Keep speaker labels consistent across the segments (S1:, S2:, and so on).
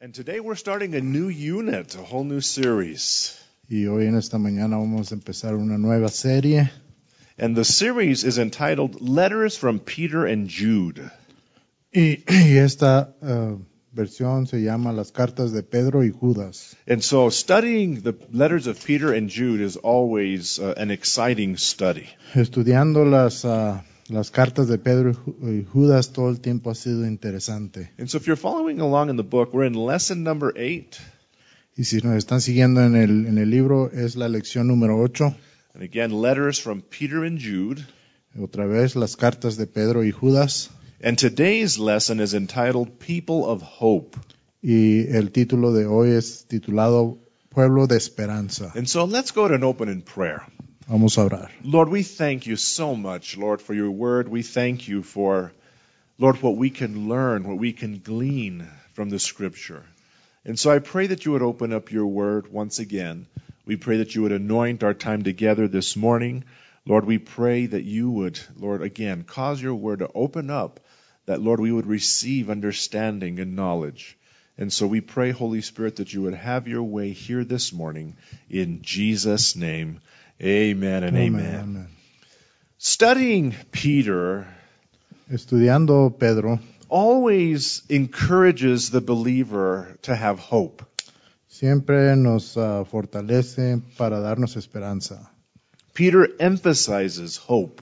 S1: And today we're starting a new unit, a whole new series.
S2: Y hoy en esta mañana vamos a empezar una nueva serie.
S1: And the series is entitled Letters from Peter and Jude.
S2: Y esta versión se llama Las cartas de Pedro y Judas.
S1: And so studying the letters of Peter and Jude is always an exciting study.
S2: Estudiando las cartas de Pedro y Judas todo el tiempo ha sido interesante.
S1: And so if you're following along in the book, we're in lesson number 8.
S2: Y si nos están siguiendo en el libro, es la lección número 8.
S1: And again, letters from Peter and Jude.
S2: Otra vez, las cartas de Pedro y Judas.
S1: And today's lesson is entitled People of Hope.
S2: Y el título de hoy es titulado Pueblo de Esperanza.
S1: And so let's go to an open in prayer.
S2: Vamos a orar.
S1: Lord, we thank you so much, Lord, for your word. We thank you for, Lord, what we can learn, what we can glean from the scripture. And so I pray that you would open up your word once again. We pray that you would anoint our time together this morning. Lord, we pray that you would, Lord, again, cause your word to open up, that, Lord, we would receive understanding and knowledge. And so we pray, Holy Spirit, that you would have your way here this morning. In Jesus' name, amen and amen. Studying Peter
S2: Estudiando Pedro
S1: always encourages the believer to have hope.
S2: siempre nos fortalece para darnos esperanza.
S1: Peter emphasizes hope.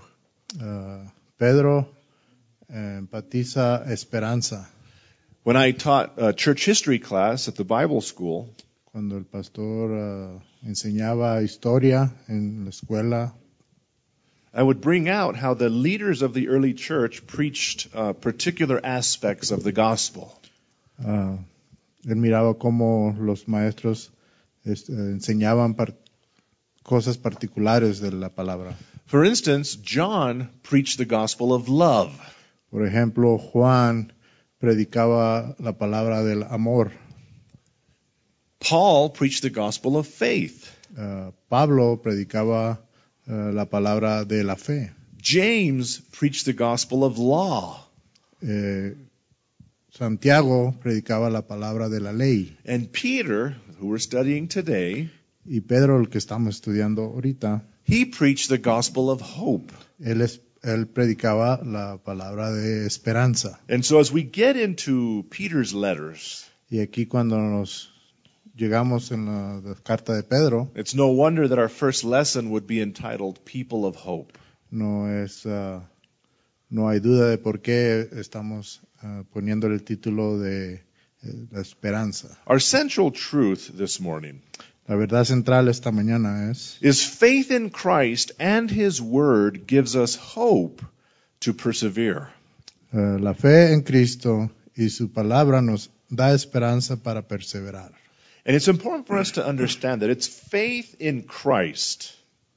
S2: Pedro enfatiza esperanza.
S1: When I taught a church history class at the Bible school,
S2: Cuando el pastor enseñaba historia en la escuela,
S1: I would bring out how the leaders of the early church preached particular aspects of the gospel.
S2: él miraba cómo los maestros enseñaban cosas particulares de la palabra.
S1: For instance, John preached the gospel of love.
S2: Por ejemplo, Juan predicaba la palabra del amor.
S1: Paul preached the gospel of faith.
S2: Pablo predicaba la palabra de la fe.
S1: James preached the gospel of law.
S2: Santiago predicaba la palabra de la ley.
S1: And Peter, who we're studying today,
S2: Y Pedro, el que estamos estudiando ahorita,
S1: he preached the gospel of hope.
S2: él predicaba la palabra de esperanza.
S1: And so as we get into Peter's letters,
S2: Y aquí cuando nos llegamos en la carta de Pedro,
S1: it's no wonder that our first lesson would be entitled People of Hope.
S2: no hay duda de por qué estamos poniendo el título de la esperanza.
S1: Our central truth this morning
S2: La verdad central esta mañana
S1: is faith in Christ and His Word gives us hope to persevere.
S2: La fe en Cristo y su palabra nos da esperanza para perseverar.
S1: And it's important for us to understand that it's faith in Christ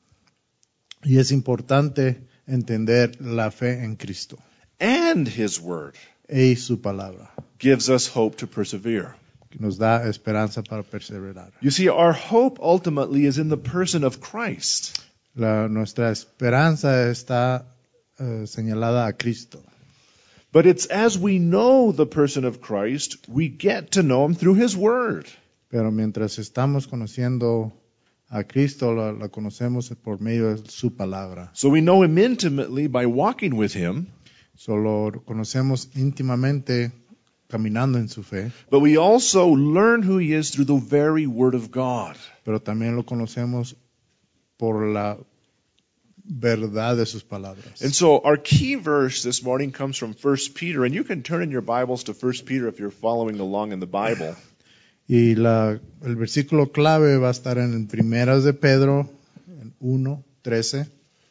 S2: Y es importante entender la fe en Cristo
S1: and His Word
S2: y su palabra,
S1: gives us hope to persevere.
S2: que nos da esperanza para perseverar.
S1: You see, our hope ultimately is in the person of Christ.
S2: Nuestra esperanza está señalada a Cristo.
S1: But it's as we know the person of Christ, we get to know Him through His Word.
S2: Pero mientras estamos conociendo a Cristo, la conocemos por medio de su palabra.
S1: So we know Him intimately by walking with Him,
S2: Solo conocemos íntimamente caminando en su fe,
S1: but we also learn who He is through the very Word of God.
S2: pero también lo conocemos por la verdad de sus palabras.
S1: And so our key verse this morning comes from 1 Peter, and you can turn in your Bibles to 1 Peter if you're following along in the Bible.
S2: Y el versículo clave va a estar en Primeras de Pedro, en 1:13.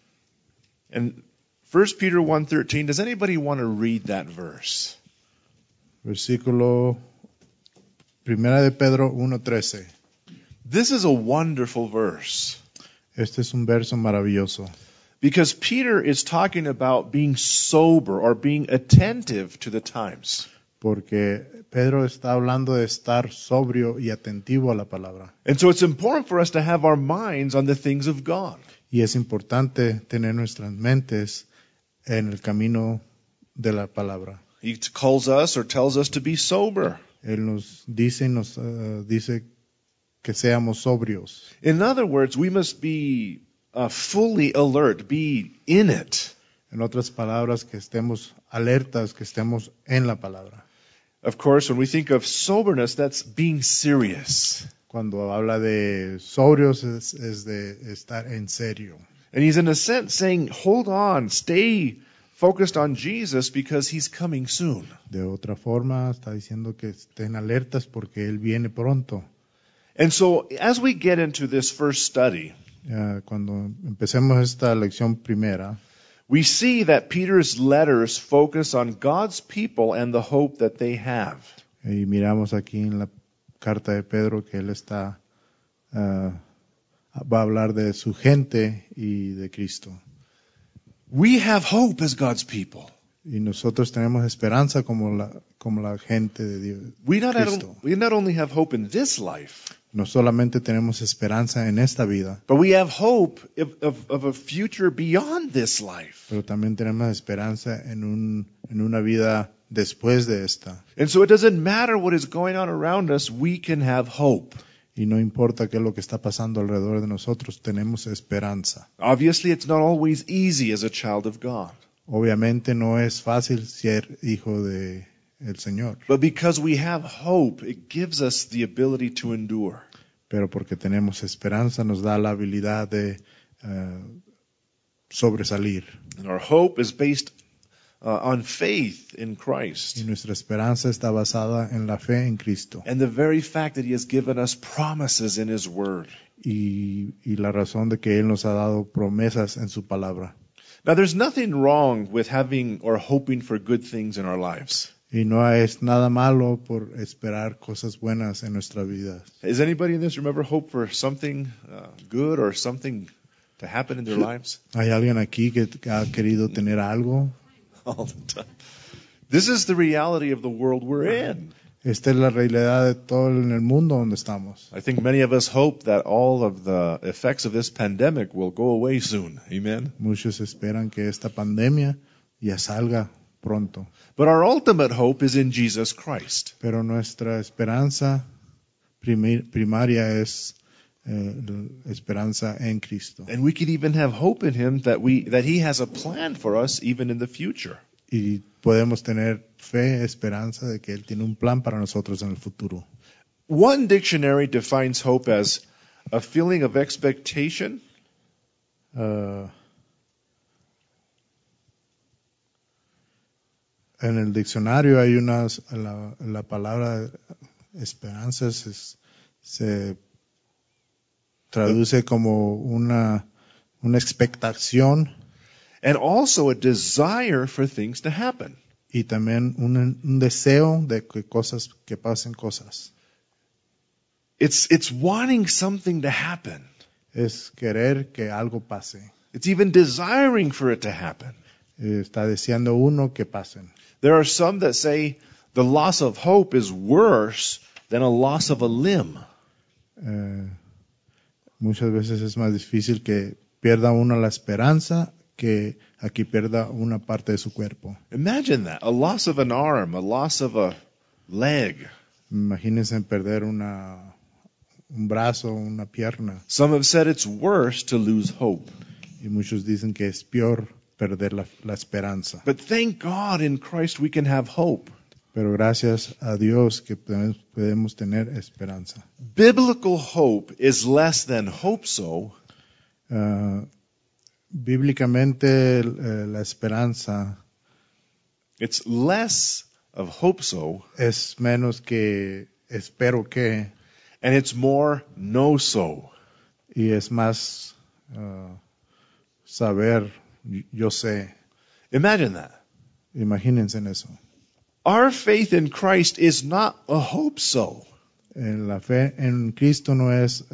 S1: And 1 Peter 1:13, does anybody want to read that verse?
S2: Versículo Primera de Pedro 1:13.
S1: This is a wonderful verse
S2: Este es un verso maravilloso.
S1: because Peter is talking about being sober or being attentive to the times.
S2: Porque Pedro está hablando de estar sobrio y atentivo a la palabra.
S1: And so it's important for us to have our minds on the things of God.
S2: Y es importante tener nuestras mentes en el camino de la palabra.
S1: He calls us or tells us to be sober.
S2: Él nos dice que seamos sobrios.
S1: In other words, we must be fully alert, be in it.
S2: En otras palabras, que estemos alertas, que estemos en la palabra.
S1: Of course, when we think of soberness, that's being serious.
S2: Cuando habla de sobrios es de estar en serio.
S1: And he's in a sense saying, hold on, stay focused on Jesus because he's coming soon.
S2: De otra forma, está diciendo que estén alertas porque Él viene pronto.
S1: And so as we get into this first study,
S2: Cuando empecemos esta lección primera,
S1: we see that Peter's letters focus on God's people and the hope that they have.
S2: y miramos aquí en la carta de Pedro que él va a hablar de su gente y de Cristo.
S1: We have hope as God's people.
S2: Y nosotros tenemos esperanza como la gente de Dios.
S1: We
S2: Cristo.
S1: not only have hope in this life,
S2: No solamente tenemos esperanza en esta vida,
S1: but we have hope of a future beyond this life.
S2: pero también tenemos esperanza en una vida después de esta.
S1: And so it doesn't matter what is going on around us, we can have hope.
S2: Y no importa qué es lo que está pasando alrededor de nosotros, tenemos esperanza.
S1: Obviously, it's not always easy as a child of God.
S2: Obviamente no es fácil ser hijo de el Señor,
S1: But because we have hope, it gives us the ability to endure.
S2: pero porque tenemos esperanza nos da la habilidad de sobresalir.
S1: And our hope is based on faith in Christ.
S2: Y nuestra esperanza está basada en la fe en Cristo.
S1: And the very fact that He has given us promises in His Word.
S2: Y la razón de que Él nos ha dado promesas en su palabra.
S1: Now, there's nothing wrong with having or hoping for good things in our lives.
S2: Y no es nada malo por esperar cosas buenas en nuestra vida.
S1: Has anybody in this room ever hoped for something good or something to happen in their lives?
S2: ¿Hay alguien aquí que ha querido tener algo?
S1: All the time. This is the reality of the world we're in.
S2: Esta es la realidad de todo en el mundo donde estamos.
S1: I think many of us hope that all of the effects of this pandemic will go away soon. Amen?
S2: Muchos esperan que esta pandemia ya salga pronto.
S1: But our ultimate hope is in Jesus Christ.
S2: Pero nuestra esperanza primaria es la esperanza en Cristo.
S1: And we can even have hope in Him that He has a plan for us even in the future.
S2: Y podemos tener fe, esperanza de que Él tiene un plan para nosotros en el futuro.
S1: One dictionary defines hope as a feeling of expectation,
S2: En el diccionario hay la palabra esperanza se traduce como una expectación
S1: and also a desire for things to happen.
S2: y también un deseo de que pasen cosas.
S1: It's wanting something to happen.
S2: Es querer que algo pase.
S1: It's even desiring for it to happen.
S2: Está deseando uno que pasen.
S1: There are some that say the loss of hope is worse than a loss of a limb.
S2: Muchas veces es más difícil que pierda uno la esperanza que aquí pierda una parte de su cuerpo.
S1: Imagine that. A loss of an arm, a loss of a leg.
S2: Imagínense perder un brazo, una pierna.
S1: Some have said it's worse to lose hope.
S2: Y muchos dicen que es peor perder la esperanza.
S1: But thank God in Christ we can have hope.
S2: Pero gracias a Dios que podemos tener esperanza.
S1: Biblical hope is less than hope so.
S2: Bíblicamente la esperanza
S1: It's less of hope so,
S2: es menos que espero que,
S1: and it's more know so.
S2: y es más saber, yo sé.
S1: Imagine that.
S2: Imagínense en eso.
S1: Our faith in Christ is not a hope so.
S2: La fe en Cristo no es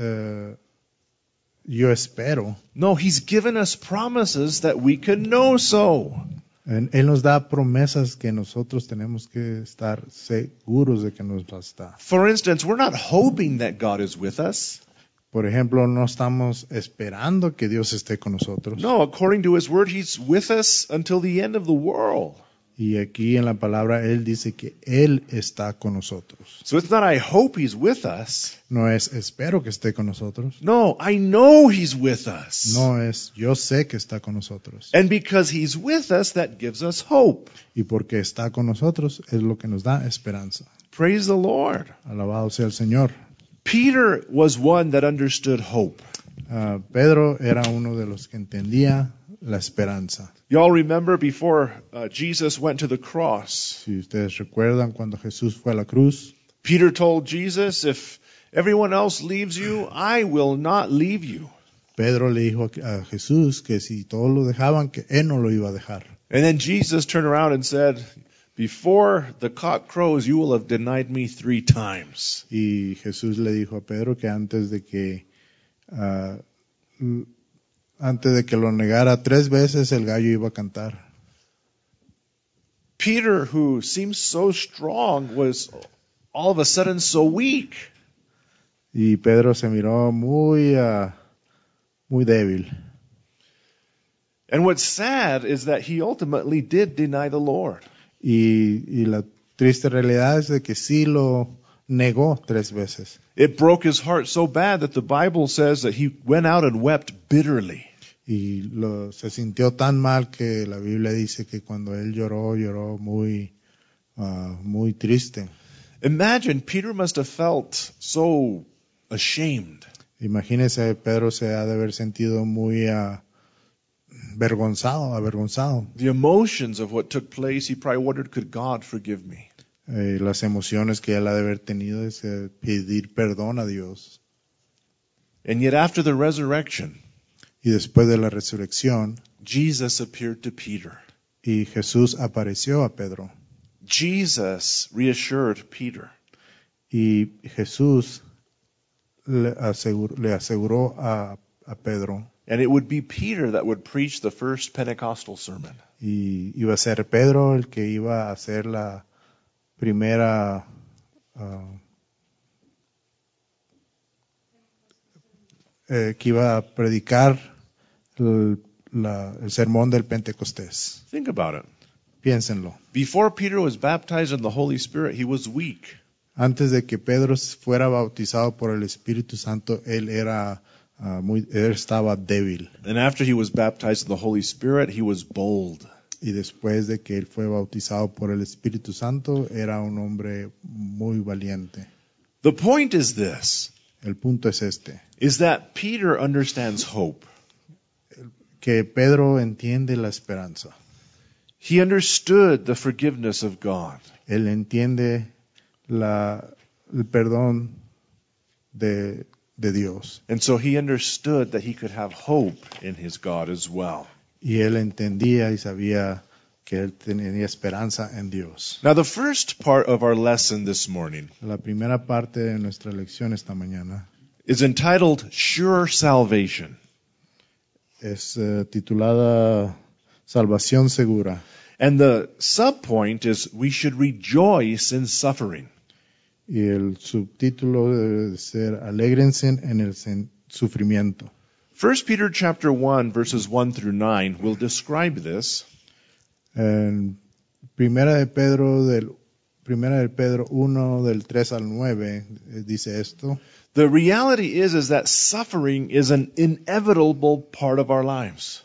S2: yo espero.
S1: No, He's given us promises that we can know so.
S2: Él nos da promesas que nosotros tenemos que estar seguros de que nos las da.
S1: For instance, we're not hoping that God is with us.
S2: Por ejemplo, no estamos esperando que Dios esté con nosotros.
S1: No, according to His Word, He's with us until the end of the world.
S2: Y aquí en la palabra Él dice que Él está con nosotros.
S1: So it's not I hope He's with us.
S2: No es espero que esté con nosotros.
S1: No, I know He's with us.
S2: No es yo sé que está con nosotros.
S1: And because He's with us, that gives us hope.
S2: Y porque está con nosotros es lo que nos da esperanza.
S1: Praise the Lord.
S2: Alabado sea el Señor.
S1: Peter was one that understood hope.
S2: Pedro era uno de los que entendía la esperanza.
S1: Y'all remember before Jesus went to the cross,
S2: Si ustedes recuerdan cuando Jesús fue a la cruz,
S1: Peter told Jesus, if everyone else leaves you, I will not leave you.
S2: Pedro le dijo a Jesús que si todos lo dejaban, que Él no lo iba a dejar.
S1: And then Jesus turned around and said, before the cock crows, you will have denied me 3 times.
S2: Y Jesús le dijo a Pedro que antes de que lo negara 3 veces el gallo iba a cantar.
S1: Peter, who seems so strong, was all of a sudden so weak.
S2: Y Pedro se miró muy débil.
S1: And what's sad is that he ultimately did deny the Lord.
S2: Y la triste realidad es de que sí lo negó 3 veces.
S1: It broke his heart so bad that the Bible says that he went out and wept bitterly.
S2: Y se sintió tan mal que la Biblia dice que cuando él lloró muy triste.
S1: Imagine, Peter must have felt so ashamed.
S2: Imagínese, Pedro se ha de haber sentido muy avergonzado.
S1: The emotions of what took place, he probably wondered, could God forgive me?
S2: Las emociones que él ha de haber tenido es pedir perdón a Dios.
S1: And yet after the resurrection,
S2: Y después de la resurrección,
S1: Jesus appeared to Peter.
S2: y Jesús apareció a Pedro.
S1: Jesus reassured Peter.
S2: Y Jesús le aseguró a Pedro.
S1: And it would be Peter that would preach the first Pentecostal sermon.
S2: Y iba a ser Pedro el que iba a hacer la primera que iba a predicar el sermón del Pentecostés.
S1: Think about it.
S2: Piénsenlo.
S1: Before Peter was baptized in the Holy Spirit, he was weak.
S2: Antes de que Pedro fuera bautizado por el Espíritu Santo, él estaba débil.
S1: And after he was baptized in the Holy Spirit, he was bold.
S2: Y después de que él fue bautizado por el Espíritu Santo, era un hombre muy valiente.
S1: The point is this,
S2: El punto es este,
S1: is that Peter understands hope.
S2: que Pedro entiende la esperanza.
S1: He understood the forgiveness of God.
S2: Él entiende el perdón de Dios.
S1: And so he understood that he could have hope in his God as well.
S2: Y él entendía y sabía que él tenía esperanza en Dios.
S1: Now the first part of our lesson this morning
S2: La primera parte de nuestra lección esta mañana
S1: is entitled Sure Salvation.
S2: es titulada Salvación Segura.
S1: And the subpoint is we should rejoice in suffering.
S2: Y el subtítulo debe ser Alégrense en el sufrimiento.
S1: 1 Peter chapter 1 verses 1 through 9 will describe this.
S2: En Primera de Pedro 1 del 3 al 9 dice esto.
S1: The reality is that suffering is an inevitable part of our lives.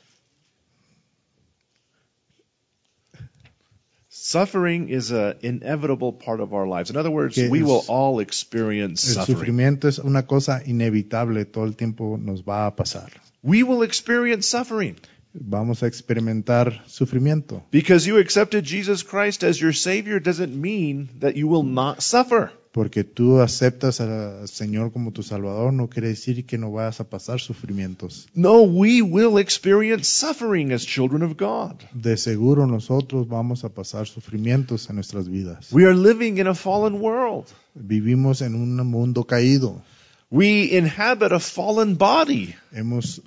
S1: Suffering is an inevitable part of our lives. In other words, we will all experience
S2: El
S1: suffering.
S2: sufrimiento es una cosa inevitable, todo el tiempo nos va a pasar.
S1: We will experience suffering.
S2: Vamos a experimentar sufrimiento.
S1: Because you accepted Jesus Christ as your Savior doesn't mean that you will not suffer.
S2: Porque tú aceptas al Señor como tu Salvador no quiere decir que no vas a pasar sufrimientos.
S1: No, we will experience suffering as children of God.
S2: De seguro nosotros vamos a pasar sufrimientos en nuestras vidas.
S1: We are living in a fallen world.
S2: Vivimos en un mundo caído.
S1: We inhabit a fallen body.
S2: Hemos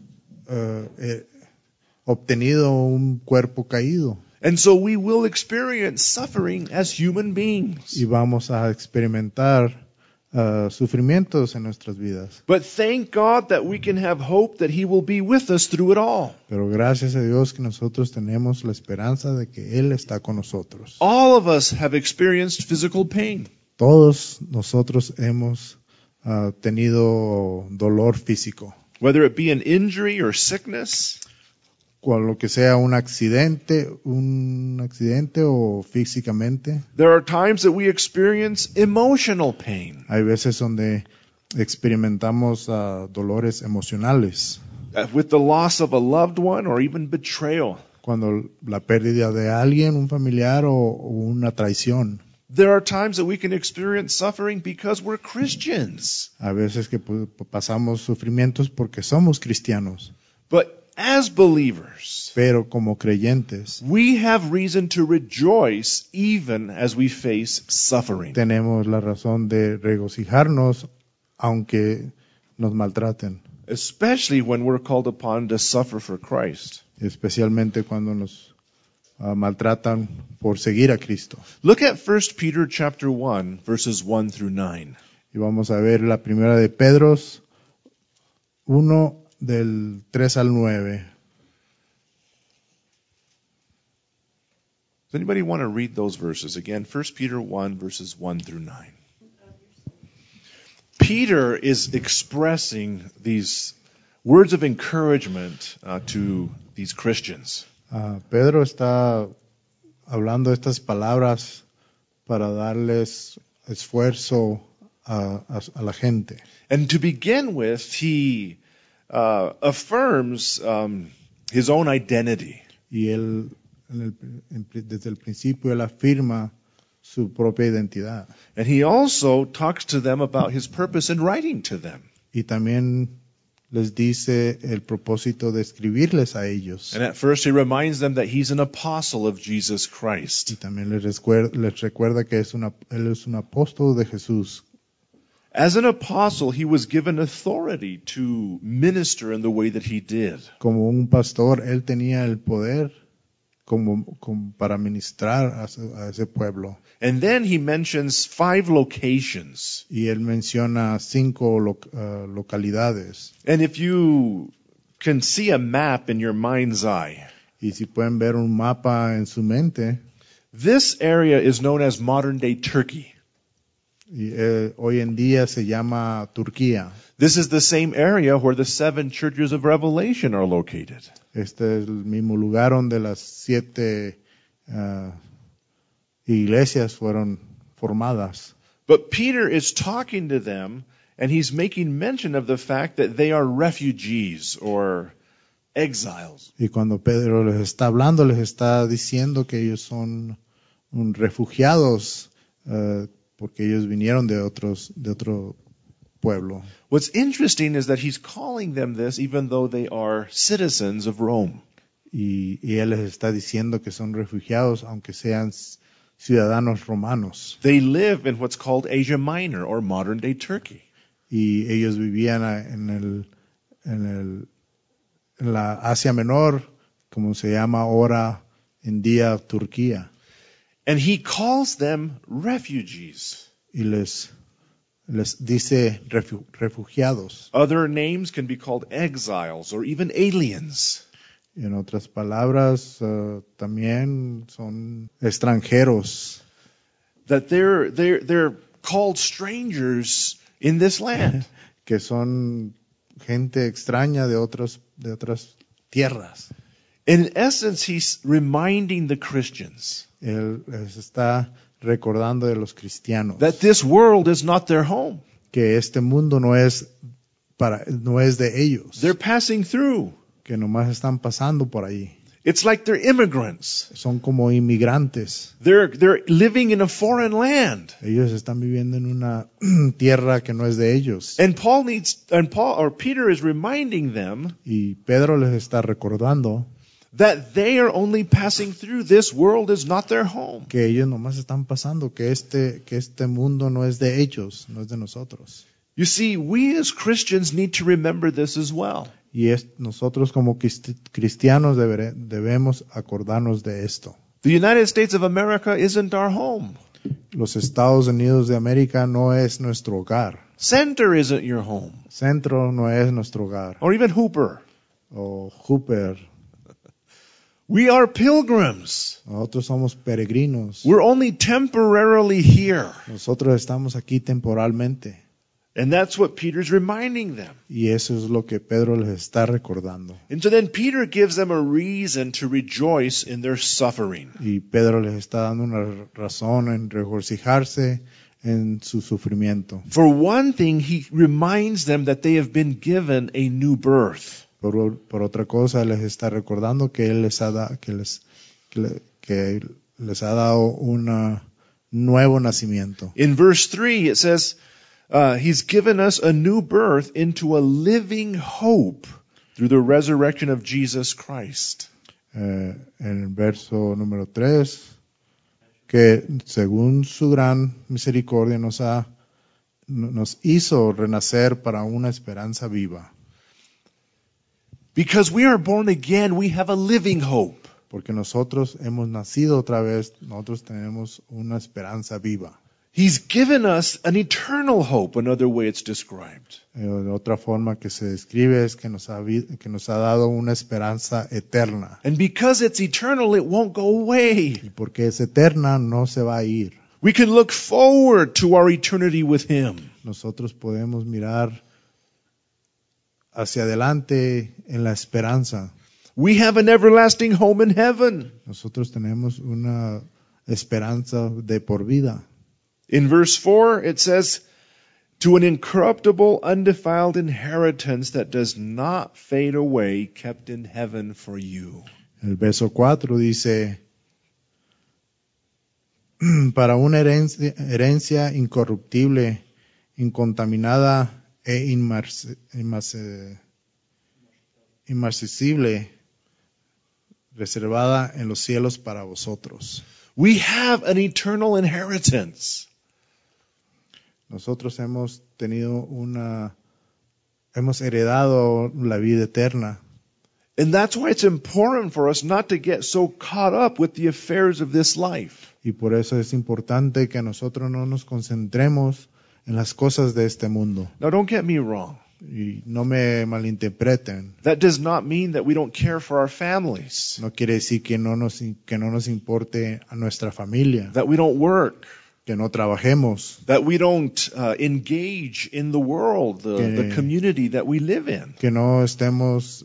S2: obtenido un cuerpo caído.
S1: And so we will experience suffering as human beings.
S2: Y vamos a experimentar sufrimientos en nuestras vidas.
S1: But thank God that we can have hope that He will be with us through it all.
S2: Pero gracias a Dios que nosotros tenemos la esperanza de que Él está con nosotros.
S1: All of us have experienced physical pain.
S2: Todos nosotros hemos tenido dolor físico.
S1: Whether it be an injury or sickness,
S2: Cual lo que sea un accidente o físicamente.
S1: there are times that we experience emotional pain.
S2: Hay veces donde experimentamos dolores emocionales.
S1: With the loss of a loved one or even betrayal.
S2: Cuando la pérdida de alguien, un familiar o una traición.
S1: There are times that we can experience suffering because we're Christians.
S2: A veces que pasamos sufrimientos porque somos cristianos.
S1: But as believers,
S2: Pero como creyentes
S1: we have reason to rejoice even as we face suffering.
S2: tenemos la razón de regocijarnos aunque nos maltraten.
S1: Especially when we're called upon to suffer for Christ.
S2: Especialmente cuando nos maltratan por seguir a Cristo.
S1: Look at 1 Peter chapter 1, verses 1 through 9.
S2: Y vamos a ver la primera de Pedro 1 del 3 al 9.
S1: Does anybody want to read those verses? Again, 1 Peter 1, verses 1 through 9. Peter is expressing these words of encouragement to these Christians.
S2: Pedro está hablando estas palabras para darles esfuerzo a la gente.
S1: And to begin with, he affirms his own identity.
S2: Y él, desde el principio, él afirma su propia identidad.
S1: And he also talks to them about his purpose in writing to them.
S2: Y también les dice el propósito de escribirles a ellos.
S1: And at first he reminds them that he's an apostle of Jesus Christ.
S2: Y también les recuerda que él es un apóstol de Jesús.
S1: As an apostle, he was given authority to minister in the way that he did.
S2: Como un pastor, él tenía el poder como para ministrar a ese pueblo.
S1: And then he mentions 5 locations.
S2: Y él menciona 5 localidades.
S1: And if you can see a map in your mind's eye,
S2: Y si pueden ver un mapa en su mente,
S1: this area is known as modern-day Turkey.
S2: y, hoy en día se llama Turquía.
S1: This is the same area where the 7 churches of Revelation are located.
S2: Este es el mismo lugar donde las 7 iglesias fueron formadas.
S1: But Peter is talking to them, and he's making mention of the fact that they are refugees or exiles.
S2: Y cuando Pedro les está hablando, les está diciendo que ellos son refugiados porque ellos vinieron de otro pueblo.
S1: What's interesting is that he's calling them this even though they are citizens of Rome.
S2: Y él les está diciendo que son refugiados aunque sean ciudadanos romanos.
S1: They live in what's called Asia Minor or modern-day Turkey.
S2: Y ellos vivían en la Asia Menor, como se llama ahora en día Turquía.
S1: And he calls them refugees.
S2: Y les dice refugiados.
S1: Other names can be called exiles or even aliens.
S2: Y en otras palabras, también son extranjeros.
S1: That they're called strangers in this land.
S2: Que son gente extraña de otras tierras.
S1: In essence, he's reminding the Christians
S2: Él les está recordando de los cristianos
S1: that this world is not their home.
S2: que este mundo no es de ellos,
S1: They're passing through.
S2: que nomás están pasando por ahí.
S1: It's like they're immigrants.
S2: Son como inmigrantes.
S1: They're living in a foreign land.
S2: Ellos están viviendo en una tierra que no es de ellos.
S1: And Peter is reminding them
S2: Y Pedro les está recordando
S1: that they are only passing through. This world is not their home.
S2: que ellos nomás están pasando, que este mundo no es de ellos, no es de nosotros.
S1: You see, we as Christians need to remember this as well.
S2: Y nosotros como cristianos debemos acordarnos de esto.
S1: The United States of America isn't our home.
S2: Los Estados Unidos de América no es nuestro hogar.
S1: Center isn't your home.
S2: Centro no es nuestro hogar.
S1: Or even Hooper.
S2: O Hooper.
S1: We are pilgrims.
S2: Nosotros somos peregrinos.
S1: We're only temporarily here.
S2: Nosotros estamos aquí temporalmente.
S1: And that's what Peter's reminding them.
S2: Y eso es lo que Pedro les está recordando.
S1: And so then Peter gives them a reason to rejoice in their suffering.
S2: Y Pedro les está dando una razón en regocijarse en su sufrimiento.
S1: For one thing, he reminds them that they have been given a new birth.
S2: Por otra cosa, les está recordando que él les ha que les ha dado un nuevo nacimiento.
S1: In verse 3, it says, he's given us a new birth into a living hope through the resurrection of Jesus Christ.
S2: En el verso número 3, que según su gran misericordia nos hizo renacer para una esperanza viva.
S1: Because we are born again, we have a living hope.
S2: Porque nosotros hemos nacido otra vez, nosotros tenemos una esperanza viva.
S1: He's given us an eternal hope, another way it's described.
S2: De otra forma que se describe es que nos ha dado una esperanza eterna.
S1: And because it's eternal, it won't go away.
S2: Y porque es eterna, no se va a ir.
S1: We can look forward to our eternity with Him.
S2: Nosotros podemos mirar hacia adelante en la esperanza.
S1: We have an everlasting home in heaven.
S2: Nosotros tenemos una esperanza de por vida.
S1: In verse 4, it says, to an incorruptible, undefiled inheritance that does not fade away, kept in heaven for you.
S2: El verso 4 dice, para una herencia incorruptible, incontaminada e inmarcesible, reservada en los cielos para vosotros.
S1: We have an eternal inheritance.
S2: Nosotros hemos heredado la vida eterna.
S1: And that's why it's important for us not to get so caught up with the affairs of this life.
S2: Y por eso es importante que nosotros no nos concentremos en las cosas de este mundo.
S1: Now, don't get me wrong.
S2: Y no me malinterpreten.
S1: That does not mean that we don't care for our families,
S2: No quiere decir que no nos importe a nuestra familia,
S1: that we don't work,
S2: que no trabajemos,
S1: that we don't engage in the world, the community that we live in.
S2: que no estemos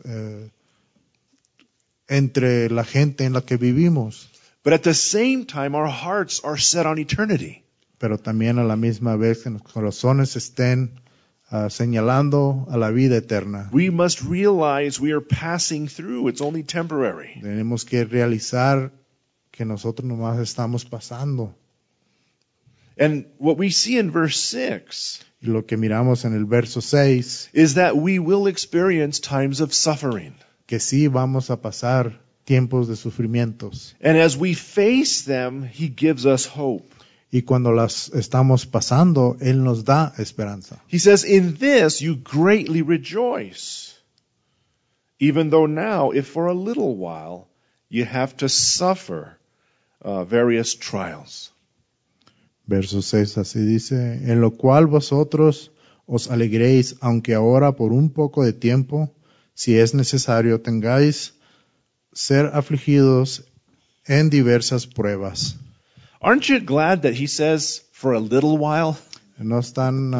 S2: entre la gente en la que vivimos.
S1: But at the same time, our hearts are set on eternity.
S2: Pero también a la misma vez que nuestros corazones estén señalando a la vida eterna.
S1: We must realize we are passing through. It's only temporary.
S2: Tenemos que realizar que nosotros nomás estamos pasando.
S1: And what we see in verse 6
S2: Y lo que miramos en el verso 6,
S1: is that we will experience times of suffering.
S2: que sí vamos a pasar tiempos de sufrimientos.
S1: And as we face them, He gives us hope.
S2: Y cuando las estamos pasando, Él nos da esperanza.
S1: He says, in this you greatly rejoice, even though now, if for a little while, you have to suffer various trials.
S2: Verso 6 así dice, en lo cual vosotros os alegréis, aunque ahora por un poco de tiempo, si es necesario, tengáis ser afligidos en diversas pruebas.
S1: Aren't you glad that He says, for a little while?
S2: No están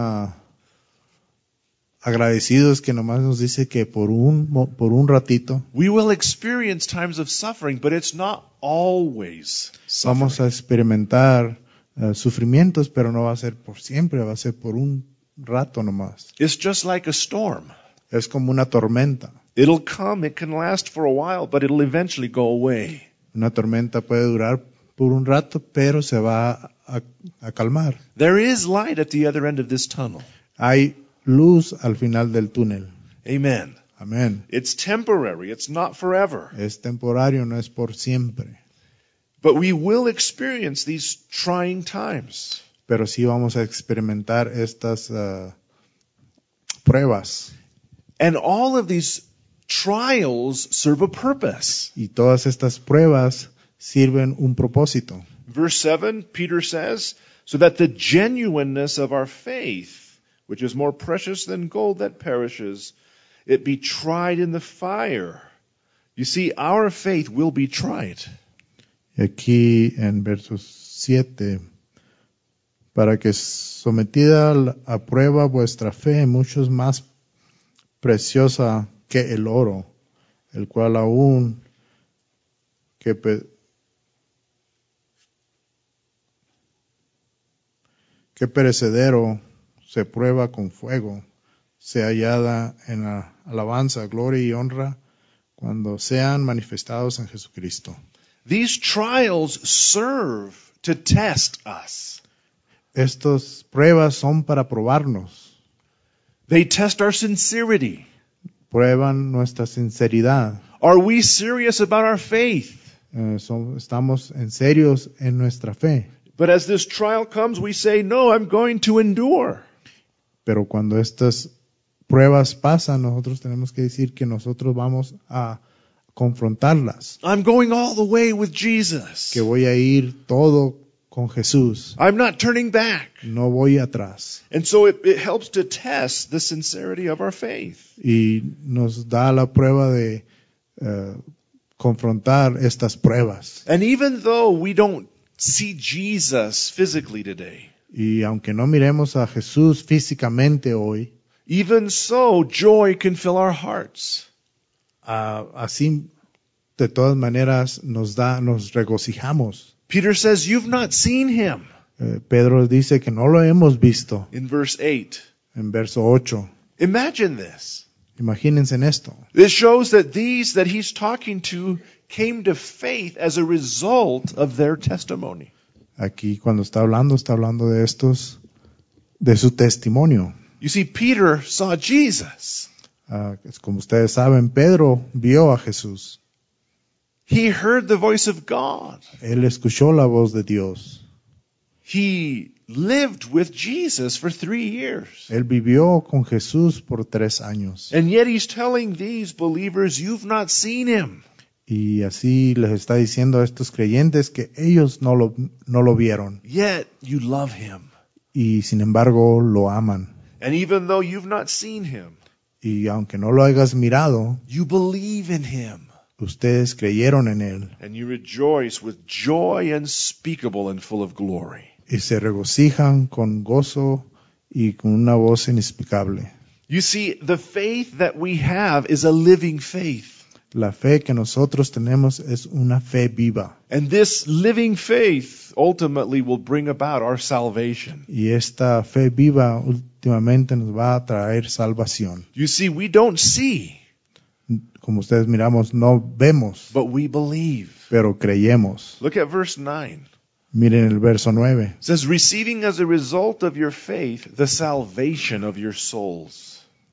S2: agradecidos que nomás nos dice que por un ratito
S1: We will experience times of suffering, but it's not always suffering.
S2: vamos a experimentar sufrimientos, pero no va a ser por siempre, va a ser por un rato nomás.
S1: It's just like a storm.
S2: Es como una tormenta.
S1: It'll come, it can last for a while, but it'll eventually go away.
S2: Una tormenta puede durar por un rato, pero se va a calmar.
S1: There is light at the other end of this tunnel.
S2: Hay luz al final del túnel.
S1: Amen.
S2: Amén.
S1: It's temporary, it's not forever.
S2: Es temporario, no es por siempre.
S1: But we will experience these trying times.
S2: Pero sí vamos a experimentar estas pruebas.
S1: And all of these trials serve a purpose.
S2: Y todas estas pruebas sirven un propósito.
S1: Verse 7, Peter says, so that the genuineness of our faith, which is more precious than gold that perishes, it be tried in the fire. You see, our faith will be tried.
S2: Y aquí en verso 7, para que sometida a prueba vuestra fe, mucho es más preciosa que el oro, el cual aún que perecedero se prueba con fuego, sea hallada en la alabanza, gloria y honra cuando sean manifestados en Jesucristo.
S1: These trials serve to test us.
S2: Estas pruebas son para probarnos,
S1: They test our sincerity.
S2: prueban nuestra sinceridad.
S1: Are we serious about our faith?
S2: Estamos en serios en nuestra fe.
S1: But as this trial comes, we say, no, I'm going to endure.
S2: Pero cuando estas pruebas pasan, nosotros tenemos que decir que nosotros vamos a confrontarlas,
S1: I'm going all the way with Jesus.
S2: que voy a ir todo con Jesús,
S1: I'm not turning back.
S2: no voy atrás.
S1: And so it helps to test the sincerity of our faith.
S2: Y nos da la prueba de confrontar estas pruebas.
S1: And even though we don't see Jesus physically today,
S2: Y aunque no miremos a Jesús físicamente hoy,
S1: even so, joy can fill our hearts.
S2: así de todas maneras nos regocijamos.
S1: Peter says, you've not seen him.
S2: Pedro dice que no lo hemos visto
S1: In verse 8.
S2: en verso 8.
S1: Imagine this.
S2: Imagínense en esto.
S1: This shows that these that he's talking to came to faith as a result of their testimony.
S2: Aquí cuando está hablando de estos, de su testimonio.
S1: You see, Peter saw Jesus.
S2: Como ustedes saben, Pedro vio a Jesús.
S1: He heard the voice of God.
S2: Él escuchó la voz de Dios.
S1: He lived with Jesus for 3 years.
S2: Él vivió con Jesús por 3 años.
S1: And yet he's telling these believers, you've not seen him.
S2: Y así les está diciendo a estos creyentes que ellos no lo vieron.
S1: Yet you love him.
S2: Y sin embargo lo aman.
S1: And even though you've not seen him,
S2: Y aunque no lo hayas mirado,
S1: you believe in him.
S2: ustedes creyeron en él.
S1: And you rejoice with joy unspeakable and full of glory.
S2: Y se regocijan con gozo y con una voz inexplicable.
S1: You see, the faith that we have is a living faith.
S2: La fe que nosotros tenemos es una fe viva.
S1: And this living faith ultimately will bring about our salvation.
S2: Y esta fe viva últimamente nos va a traer salvación.
S1: You see, we don't see,
S2: Como ustedes miramos, no vemos,
S1: but we believe.
S2: pero creemos.
S1: Look at verse 9.
S2: Miren el verso 9.
S1: It says, receiving as a result of your faith the salvation of your souls.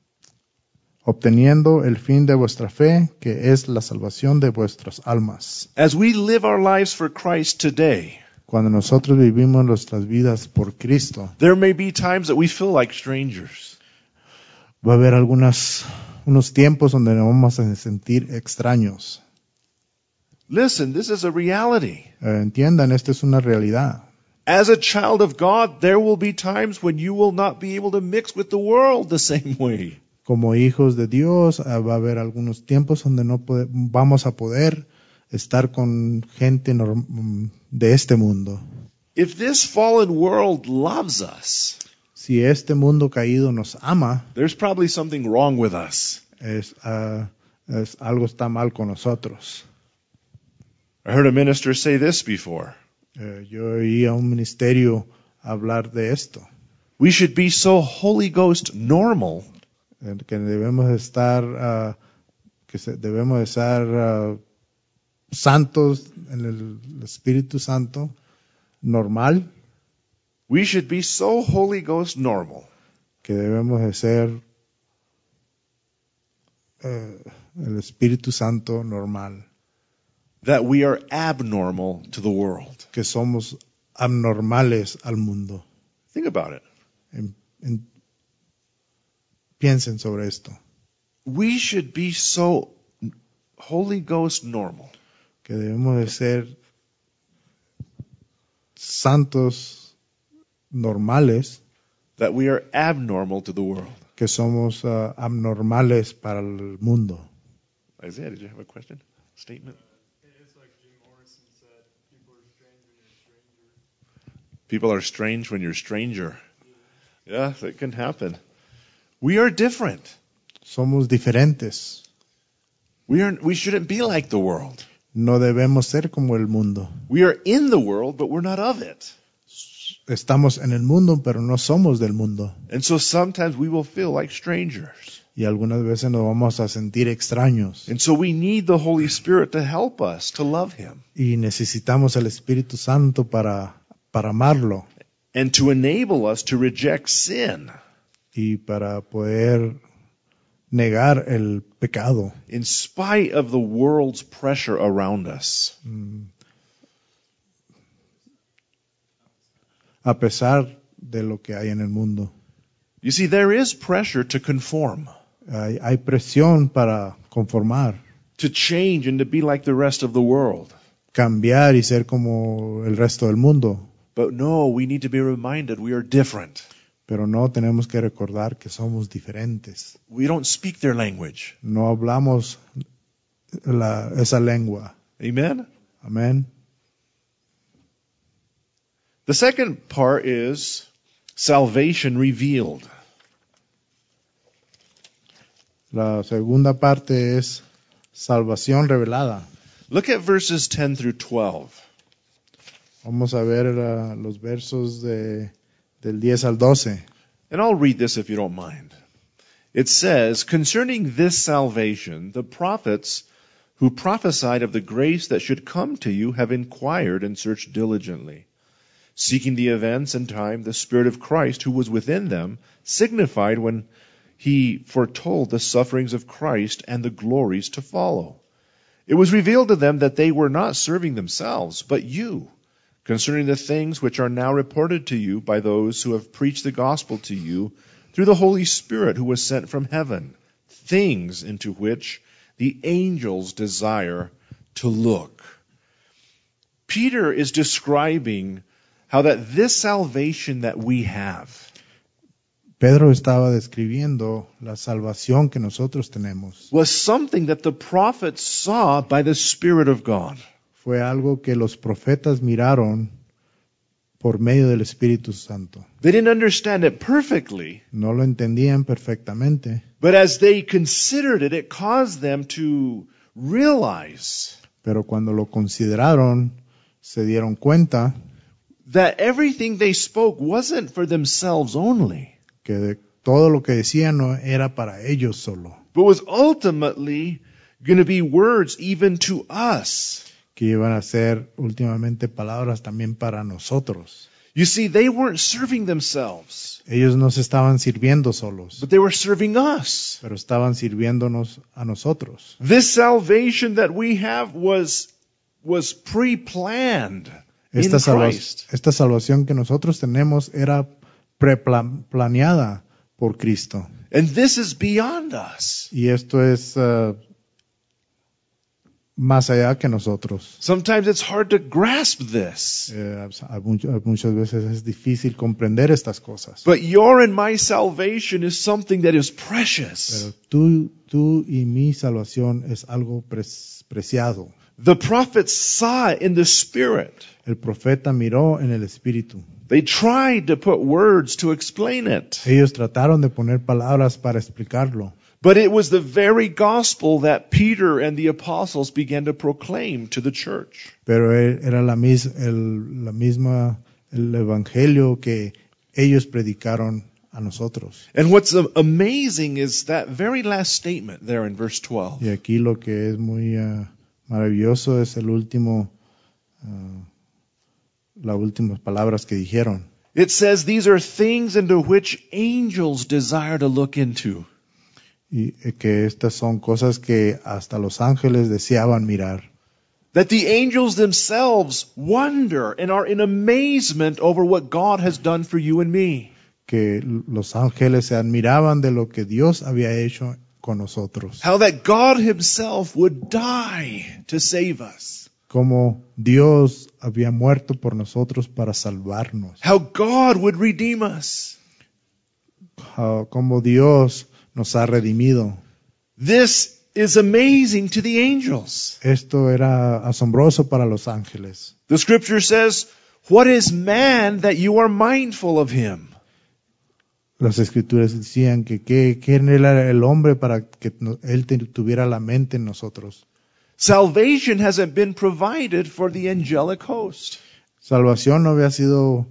S2: Obteniendo el fin de vuestra fe, que es la salvación de vuestras almas.
S1: As we live our lives for Christ today,
S2: Cuando nosotros vivimos nuestras vidas por Cristo,
S1: there may be times that we feel like strangers.
S2: va a haber unos tiempos donde nos vamos a sentir extraños.
S1: Listen, this is a reality.
S2: Entiendan, esta es una realidad.
S1: As a child of God, there will be times when you will not be able to mix with the world the same way.
S2: Como hijos de Dios, va a haber algunos tiempos donde no vamos a poder estar con gente de este mundo.
S1: If this fallen world loves us,
S2: Si este mundo caído nos ama,
S1: there's probably something wrong with us.
S2: Algo está mal con nosotros.
S1: I heard a minister say this before.
S2: Yo oí a un ministerio hablar de esto,
S1: We should be so Holy Ghost normal
S2: que debemos de estar, debemos de estar santos en el Espíritu Santo, normal,
S1: We should be so Holy Ghost normal
S2: que debemos de ser el Espíritu Santo normal,
S1: that we are abnormal to the world.
S2: que somos abnormales al mundo.
S1: Think about it.
S2: Piensen sobre esto,
S1: We should be so Holy Ghost normal
S2: que debemos de ser santos normales,
S1: that we are abnormal to the world.
S2: que somos abnormales para el mundo.
S1: Isaiah, did you have a question? Statement?
S3: It's like Jim Morrison said, people are strange when you're strangers.
S1: People are strange when you're a stranger. Yeah, that can happen. We are different.
S2: Somos diferentes.
S1: We shouldn't be like the world.
S2: No debemos ser como el mundo.
S1: We are in the world, but we're not of it.
S2: Estamos en el mundo, pero no somos del mundo.
S1: And so sometimes we will feel like strangers.
S2: Y algunas veces nos vamos a sentir extraños.
S1: And so we need the Holy Spirit to help us to love Him
S2: Y necesitamos el Espíritu Santo para amarlo
S1: and to enable us to reject sin
S2: y para poder negar el pecado.
S1: in spite of the world's pressure around us.
S2: A pesar de lo que hay en el mundo.
S1: You see, there is pressure to conform,
S2: Hay presión para conformar,
S1: to change and to be like the rest of the world.
S2: cambiar y ser como el resto del mundo.
S1: But no, we need to be reminded we are different.
S2: Pero no, tenemos que recordar que somos diferentes.
S1: We don't speak their language.
S2: No hablamos esa lengua.
S1: Amen?
S2: Amén.
S1: The second part is salvation revealed.
S2: La segunda parte es salvación revelada.
S1: Look at verses 10 through 12.
S2: Vamos a ver los versos del 10 al 12.
S1: And I'll read this if you don't mind. It says, "Concerning this salvation, the prophets who prophesied of the grace that should come to you have inquired and searched diligently, seeking the events and time the Spirit of Christ who was within them signified when He foretold the sufferings of Christ and the glories to follow. It was revealed to them that they were not serving themselves, but you, concerning the things which are now reported to you by those who have preached the gospel to you through the Holy Spirit who was sent from heaven, things into which the angels desire to look." Peter is describing how that this salvation that we have
S2: Pedro estaba describiendo la salvación que nosotros tenemos.
S1: was something that the prophets saw by the Spirit of God.
S2: Fue algo que los profetas miraron por medio del Espíritu Santo.
S1: They didn't understand it perfectly,
S2: No lo entendían perfectamente,
S1: but as they considered it, it caused them to realize
S2: pero cuando lo consideraron, se dieron cuenta
S1: that everything they spoke wasn't for themselves only,
S2: que todo lo que decían no era para ellos solo,
S1: but was ultimately going to be words even to us.
S2: que iban a ser últimamente palabras también para nosotros.
S1: You see, they weren't serving themselves,
S2: Ellos no se estaban sirviendo solos,
S1: but they were serving us.
S2: pero estaban sirviéndonos a nosotros.
S1: This salvation that we have was pre-planned in
S2: Esta
S1: Christ.
S2: salvación que nosotros tenemos era preplaneada por Cristo.
S1: And this is beyond us.
S2: Y esto es más allá que nosotros.
S1: Sometimes it's hard to grasp this.
S2: Muchas veces es difícil comprender estas cosas.
S1: But your and my salvation is something that is precious.
S2: Pero tú y mi salvación es algo preciado.
S1: The prophets saw it in the Spirit.
S2: El profeta miró en el Espíritu.
S1: They tried to put words to explain it.
S2: Ellos trataron de poner palabras para explicarlo.
S1: But it was the very gospel that Peter and the apostles began to proclaim to the church.
S2: Pero era el evangelio que ellos predicaron a nosotros.
S1: And what's amazing is that very last statement there in verse 12.
S2: Y aquí lo que es muy maravilloso es las últimas palabras que dijeron.
S1: It says, "These are things into which angels desire to look into."
S2: Y que estas son cosas que hasta los ángeles deseaban mirar.
S1: That the angels themselves wonder and are in amazement over what God has done for you and me.
S2: Que los ángeles se admiraban de lo que Dios había hecho con nosotros.
S1: How that God himself would die to save us.
S2: cómo Dios había muerto por nosotros para salvarnos,
S1: how God would redeem us.
S2: cómo Dios nos ha redimido.
S1: This is amazing to the angels.
S2: Esto era asombroso para los ángeles.
S1: The scripture says, what is man that you are mindful of him?
S2: Las escrituras decían que quién era el hombre para que él tuviera la mente en nosotros.
S1: Salvation hasn't been provided for the angelic host.
S2: Salvación no había sido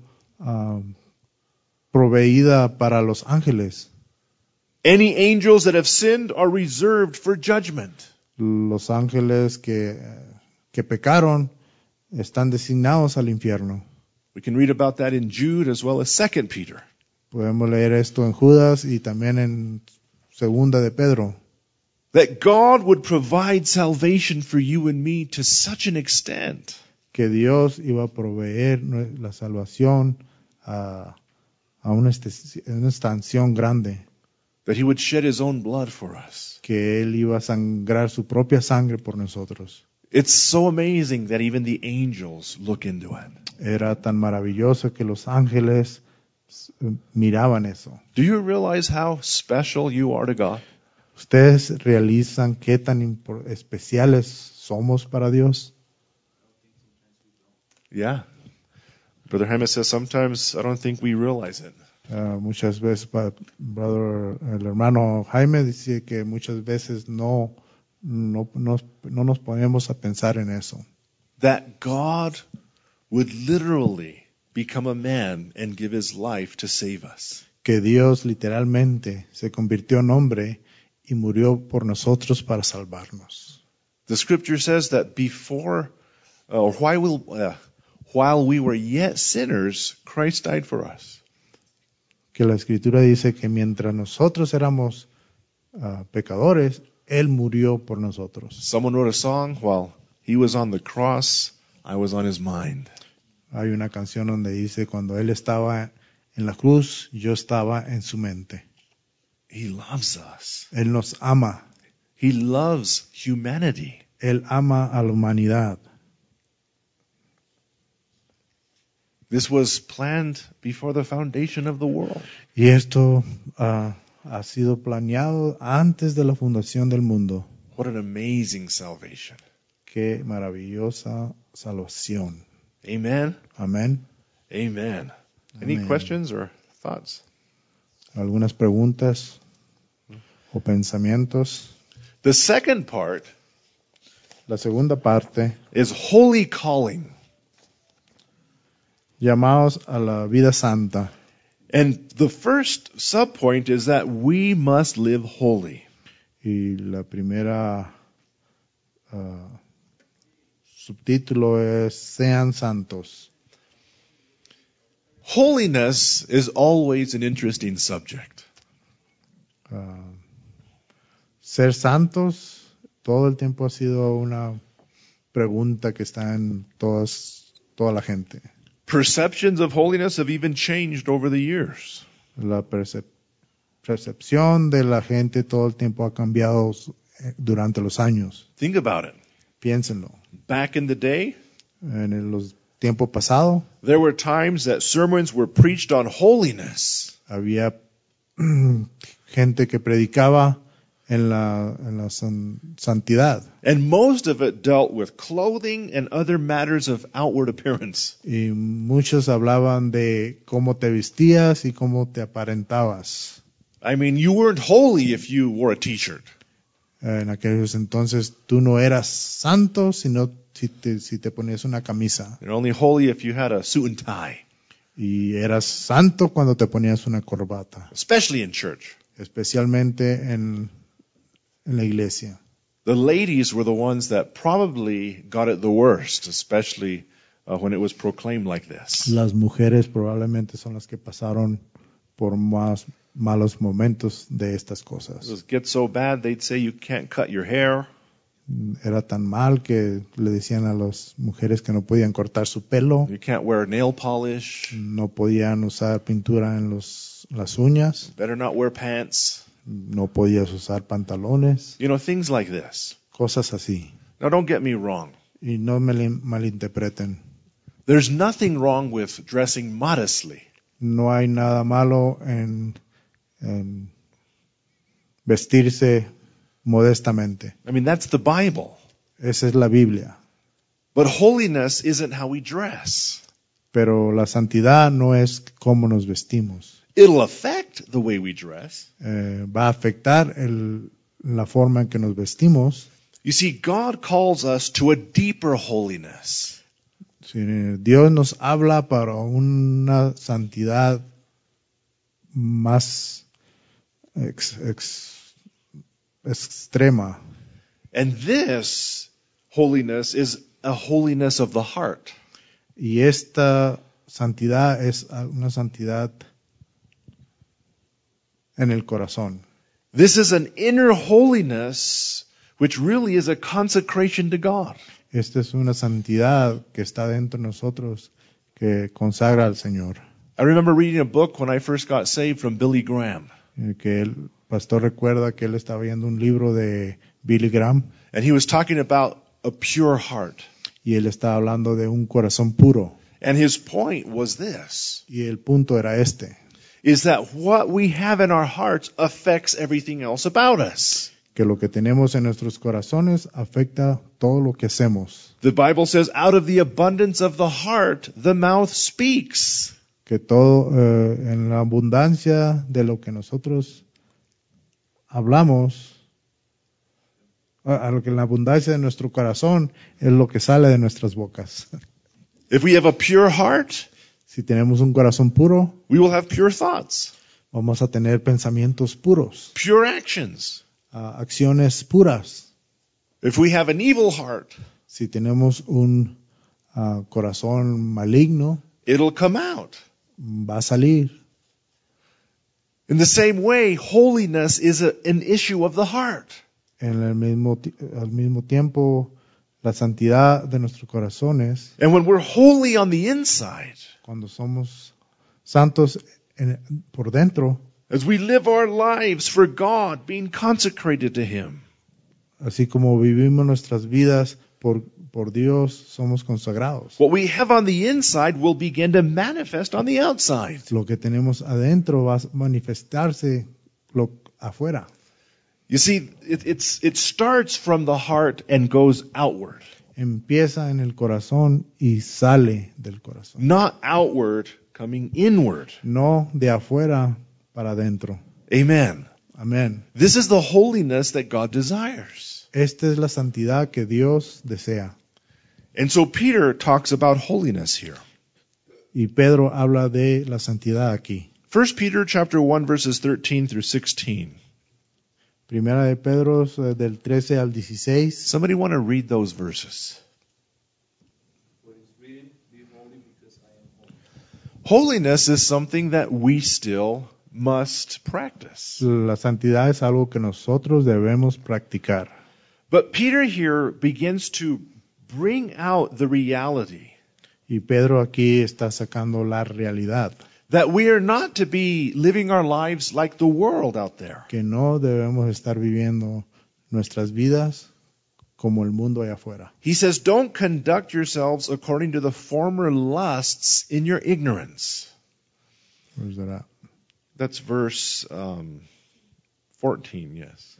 S2: proveída para los ángeles.
S1: Any angels that have sinned are reserved for judgment.
S2: Los ángeles que pecaron están designados al infierno.
S1: We can read about that in Jude as well as 2 Peter.
S2: Podemos leer esto en Judas y también en Segunda de Pedro.
S1: That God would provide salvation for you and me to such an extent
S2: Que Dios iba a proveer la salvación a una extensión grande.
S1: that he would shed his own blood for us.
S2: Que Él iba a sangrar su propia sangre por nosotros.
S1: It's so amazing that even the angels look into it.
S2: Era tan maravilloso que los ángeles miraban eso.
S1: Do you realize how special you are to God?
S2: ¿Ustedes realizan qué tan especiales somos para Dios?
S1: Yeah. Brother Jaime says sometimes I don't think we realize it.
S2: Muchas veces, el hermano Jaime dice que muchas veces no nos ponemos a pensar en eso.
S1: That God would literally become a man and give his life to save us.
S2: Que Dios literalmente se convirtió en hombre y murió por nosotros para salvarnos.
S1: The scripture says that before, or while we were yet sinners, Christ died for us.
S2: Que la escritura dice que mientras nosotros éramos pecadores, Él murió por nosotros.
S1: Someone wrote a song, while he was on the cross, I was on his mind.
S2: Hay una canción donde dice, cuando Él estaba en la cruz, yo estaba en su mente.
S1: He loves us.
S2: Él nos ama.
S1: He loves humanity.
S2: Él ama a la humanidad.
S1: This was planned before the foundation of the world.
S2: Y esto ha sido planeado antes de la fundación del mundo.
S1: What an amazing salvation.
S2: Qué maravillosa salvación.
S1: Amen.
S2: Amén.
S1: Amen. Any
S2: Amen.
S1: questions or thoughts?
S2: ¿Algunas preguntas o pensamientos?
S1: The second part
S2: La segunda parte,
S1: is holy calling.
S2: llamados a la vida santa.
S1: And the first subpoint is that we must live holy.
S2: Y la primera subtítulo es Sean santos.
S1: Holiness is always an interesting subject.
S2: Ser santos todo el tiempo ha sido una pregunta que está en toda la gente.
S1: Perceptions of holiness have even changed over the years.
S2: La percepción de la gente todo el tiempo ha cambiado durante los años.
S1: Think about it.
S2: Piénsenlo.
S1: Back in the day,
S2: En los tiempos pasados
S1: there were times that sermons were preached on holiness.
S2: había gente que predicaba en la santidad.
S1: And most of it dealt with clothing and other matters of outward appearance.
S2: Y muchos hablaban de cómo te vestías y cómo te aparentabas.
S1: I mean, you weren't holy if you wore a t-shirt.
S2: En aquellos entonces tú no eras santo sino si te ponías una camisa.
S1: You're only holy if you had a suit and tie,
S2: Y eras santo cuando te ponías una corbata.
S1: especially in church.
S2: Especialmente en la iglesia.
S1: The ladies were the ones that probably got it the worst, especially when it was proclaimed like this.
S2: Las mujeres probablemente son las que pasaron por más malos momentos de estas
S1: It
S2: cosas.
S1: was get so bad they'd say you can't cut your hair,
S2: Era tan mal que le decían a las mujeres que no podían cortar su pelo,
S1: you can't wear nail polish,
S2: no podían usar pintura en las uñas,
S1: better not wear pants,
S2: no podías usar pantalones,
S1: you know, things like this.
S2: cosas así.
S1: Now don't get me wrong.
S2: Y no me malinterpreten.
S1: There's nothing wrong with dressing modestly.
S2: No hay nada malo en vestirse modestamente.
S1: I mean, that's the Bible.
S2: Esa es la Biblia.
S1: But holiness isn't how we dress.
S2: Pero la santidad no es cómo nos vestimos.
S1: It'll affect the way we dress.
S2: Va a afectar la forma en que nos vestimos.
S1: You see, God calls us to a deeper holiness.
S2: Si Dios nos habla para una santidad más extrema.
S1: And this holiness is a holiness of the heart.
S2: Y esta santidad es una santidad en el corazón.
S1: This is an inner holiness which really is a consecration to God.
S2: Esta es una santidad que está dentro de nosotros, que consagra al Señor.
S1: I remember reading a book when I first got saved from Billy Graham.
S2: Que el pastor recuerda que él estaba viendo un libro de Billy Graham.
S1: And he was talking about a pure heart.
S2: Y él estaba hablando de un corazón puro.
S1: And his point was this.
S2: Y el punto era este.
S1: Is that what we have in our hearts affects everything else about us.
S2: Que lo que tenemos en nuestros corazones afecta todo lo que hacemos.
S1: The Bible says, out of the abundance of the heart, the mouth speaks.
S2: Que todo en la abundancia de lo que nosotros hablamos, a lo que en la abundancia de nuestro corazón es lo que sale de nuestras bocas.
S1: If we have a pure heart,
S2: si tenemos un corazón puro,
S1: we will have pure thoughts,
S2: vamos a tener pensamientos puros,
S1: pure actions.
S2: Acciones puras.
S1: If we have an evil heart,
S2: si tenemos un corazón maligno,
S1: it'll come out.
S2: Va a salir.
S1: In the same way, holiness is an issue of the heart.
S2: Al mismo tiempo, la santidad de nuestros corazones.
S1: And when we're holy on the inside,
S2: cuando somos santos por dentro,
S1: as we live our lives for God, being consecrated to Him,
S2: así como vivimos nuestras vidas por Dios, somos consagrados.
S1: What we have on the inside will begin to manifest on the outside.
S2: Lo que tenemos adentro va a manifestarse afuera.
S1: You see, it starts from the heart and goes outward.
S2: Empieza en el corazón y sale del corazón.
S1: Not outward, coming inward.
S2: No de afuera para adentro.
S1: Amen.
S2: Amen.
S1: This is the holiness that God desires.
S2: Esta es la santidad que Dios desea.
S1: And so Peter talks about holiness here.
S2: Y Pedro habla de la santidad aquí.
S1: 1 Peter chapter 1 verses 13 through 16.
S2: Primera de Pedro del 13 al 16.
S1: Somebody want to read those verses? Holiness is something that we still must practice.
S2: La santidad es algo que nosotros debemos practicar.
S1: But Peter here begins to bring out the reality.
S2: Y Pedro aquí está sacando la realidad.
S1: That we are not to be living our lives like the world out there.
S2: Que no debemos estar viviendo nuestras vidas como el mundo allá afuera.
S1: He says, don't conduct yourselves according to the former lusts in your ignorance.
S2: Where's that at?
S1: That's verse 14, yes.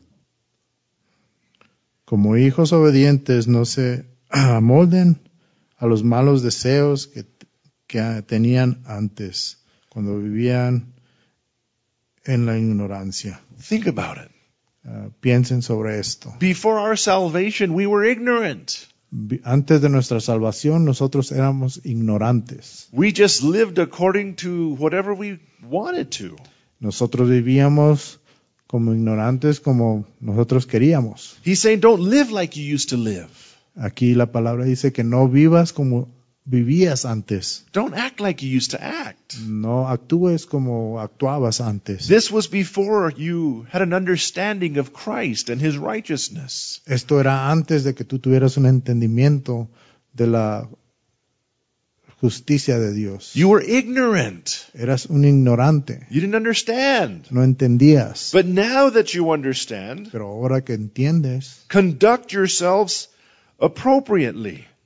S2: Como hijos obedientes no se amolden a los malos deseos que tenían antes, cuando vivían en la ignorancia.
S1: Think about it.
S2: Piensen sobre esto.
S1: Before our salvation, we were ignorant.
S2: Antes de nuestra salvación, nosotros éramos ignorantes.
S1: We just lived according to whatever we wanted to.
S2: Nosotros vivíamos como ignorantes, como nosotros queríamos.
S1: He's saying, don't live like you used to live.
S2: Aquí la palabra dice que no vivas como vivías antes.
S1: Don't act like you used to act.
S2: No actúes como actuabas antes.
S1: This was before you had an understanding of Christ and His righteousness.
S2: Esto era antes de que tú tuvieras un entendimiento de la justicia de Dios.
S1: You were ignorant.
S2: Eras un ignorante.
S1: You didn't understand.
S2: No entendías.
S1: But now that you understand,
S2: pero ahora que entiendes,
S1: conduct yourselves appropriately.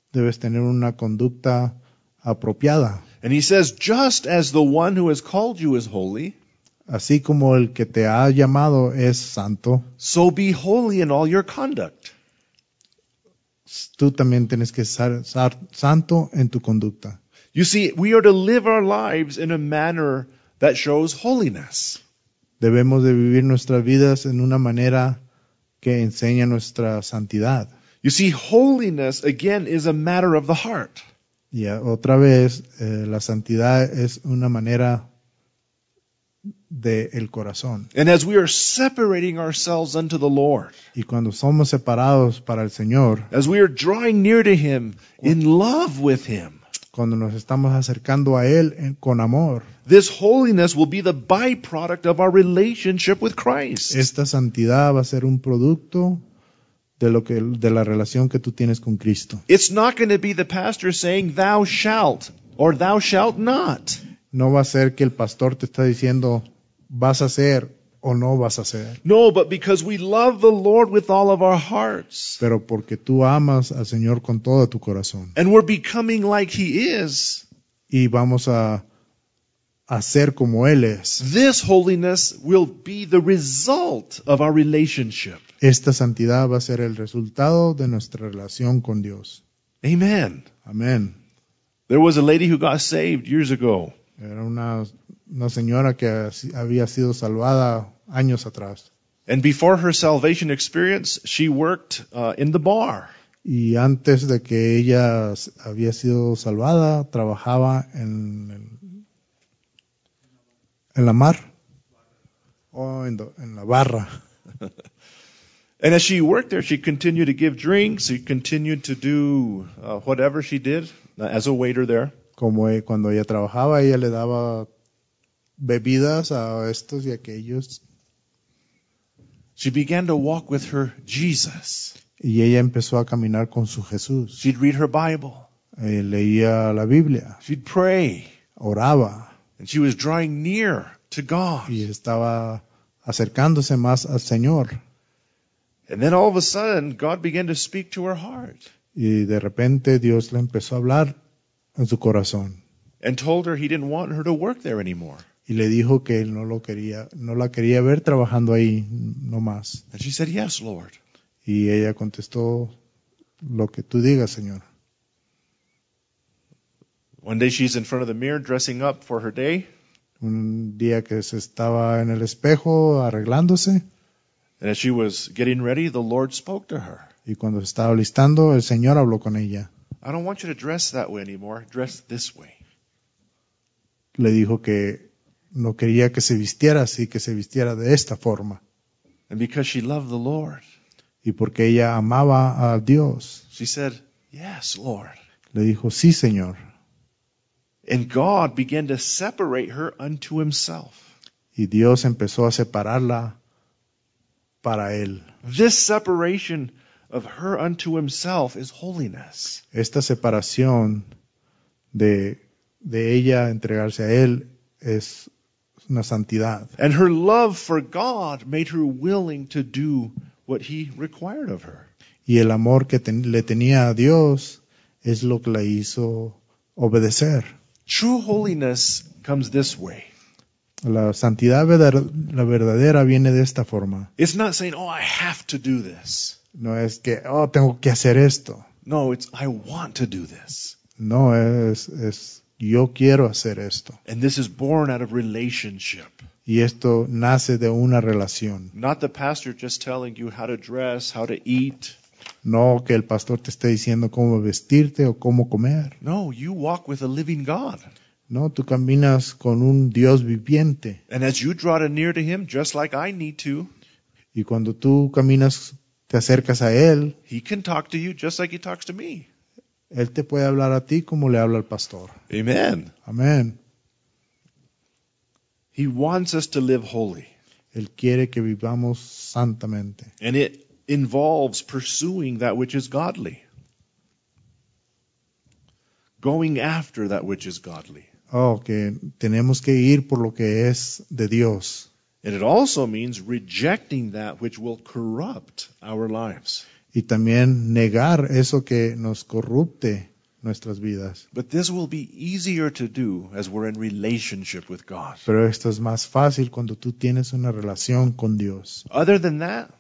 S2: debes tener una conducta apropiada.
S1: And he says, just as the one who has called you is holy,
S2: Así como el que te ha llamado es santo,
S1: so be holy in all your conduct.
S2: tú también tienes que ser santo en tu conducta.
S1: You see, we are to live our lives in a manner that shows holiness.
S2: Debemos de vivir nuestras vidas en una manera que enseña nuestra santidad.
S1: You see, holiness, again, is a matter of the heart.
S2: Y otra vez, la santidad es una manera del corazón.
S1: And as we are separating ourselves unto the Lord,
S2: Y cuando somos separados para el Señor,
S1: as we are drawing near to Him in love with Him,
S2: cuando nos estamos acercando a Él con amor,
S1: this holiness will be the byproduct of our relationship with Christ.
S2: esta santidad va a ser un producto de la relación que tú tienes con Cristo.
S1: It's not going to be the pastor saying, thou shalt, or thou shalt not.
S2: No va a ser que el pastor te está diciendo vas a hacer o no vas a hacer,
S1: No, but because we love the Lord with all of our hearts,
S2: pero porque tú amas al Señor con todo tu corazón.
S1: and we're becoming like He is,
S2: Y vamos a ser como Él es.
S1: this holiness will be the result of our relationship.
S2: Esta santidad va a ser el resultado de nuestra relación con Dios.
S1: Amen.
S2: Amén.
S1: There was a lady who got saved years ago.
S2: Era una señora que había sido salvada años atrás.
S1: And before her salvation experience, she worked in the bar.
S2: Y antes de que ella había sido salvada, trabajaba en la mar o en la barra.
S1: And as she worked there, she continued to give drinks. She continued to do whatever she did as a waiter there.
S2: Como cuando ella trabajaba, ella le daba bebidas a estos y aquellos.
S1: She began to walk with her Jesus.
S2: Y ella empezó a caminar con su Jesús.
S1: She'd read her Bible.
S2: Leía la Biblia,
S1: She'd pray.
S2: oraba
S1: And she was drawing near to God.
S2: y estaba acercándose más al Señor.
S1: And then all of a sudden, God began to speak to her heart
S2: Y de repente Dios le empezó a hablar en su corazón
S1: and told her He didn't want her to work there anymore.
S2: y le dijo que él no la quería ver trabajando ahí no más.
S1: And she said, yes, Lord.
S2: Y ella contestó, lo que tú digas, Señor.
S1: One day she's in front of the mirror dressing up for her day.
S2: Un día que se estaba en el espejo arreglándose
S1: And as she was getting ready, the Lord spoke to her.
S2: y cuando se estaba listando, el Señor habló con ella.
S1: I don't want you to dress that way anymore. Dress this way.
S2: Le dijo que no quería que se vistiera así, que se vistiera de esta forma.
S1: And because she loved the Lord,
S2: Y porque ella amaba a Dios,
S1: she said, yes, Lord.
S2: le dijo, sí, Señor.
S1: And God began to separate her unto Himself.
S2: Y Dios empezó a separarla para Él.
S1: This separation of her unto Himself is holiness.
S2: Esta separación de ella entregarse a Él es una santidad.
S1: And her love for God made her willing to do what He required of her.
S2: Y el amor que le tenía a Dios es lo que la hizo obedecer.
S1: True holiness comes this way.
S2: La santidad la verdadera viene de esta forma.
S1: It's not saying, oh, I have to do this.
S2: No es que, tengo que hacer esto.
S1: No, it's, I want to do this.
S2: No, es yo quiero hacer esto.
S1: And this is born out of relationship.
S2: Y esto nace de una relación.
S1: Not the pastor just telling you how to dress, how to eat.
S2: No que el pastor te esté diciendo cómo vestirte o cómo comer.
S1: No, you walk with a living God.
S2: No, tú caminas con un Dios viviente.
S1: And as you draw near to Him, just like I need to,
S2: Y cuando tú caminas, te acercas a Él,
S1: He can talk to you just like He talks to me.
S2: Él te puede hablar a ti como le habla al pastor.
S1: Amen.
S2: Amén.
S1: He wants us to live holy.
S2: Él quiere que vivamos santamente.
S1: And it involves pursuing that which is godly. Going after that which is godly.
S2: Que tenemos que ir por lo que es de Dios.
S1: And it also means rejecting that which will corrupt our lives.
S2: y también negar eso que nos corrupte nuestras vidas.
S1: But this will be easier to do as we're in relationship with God.
S2: Pero esto es más fácil cuando tú tienes una relación con Dios.
S1: Other than that,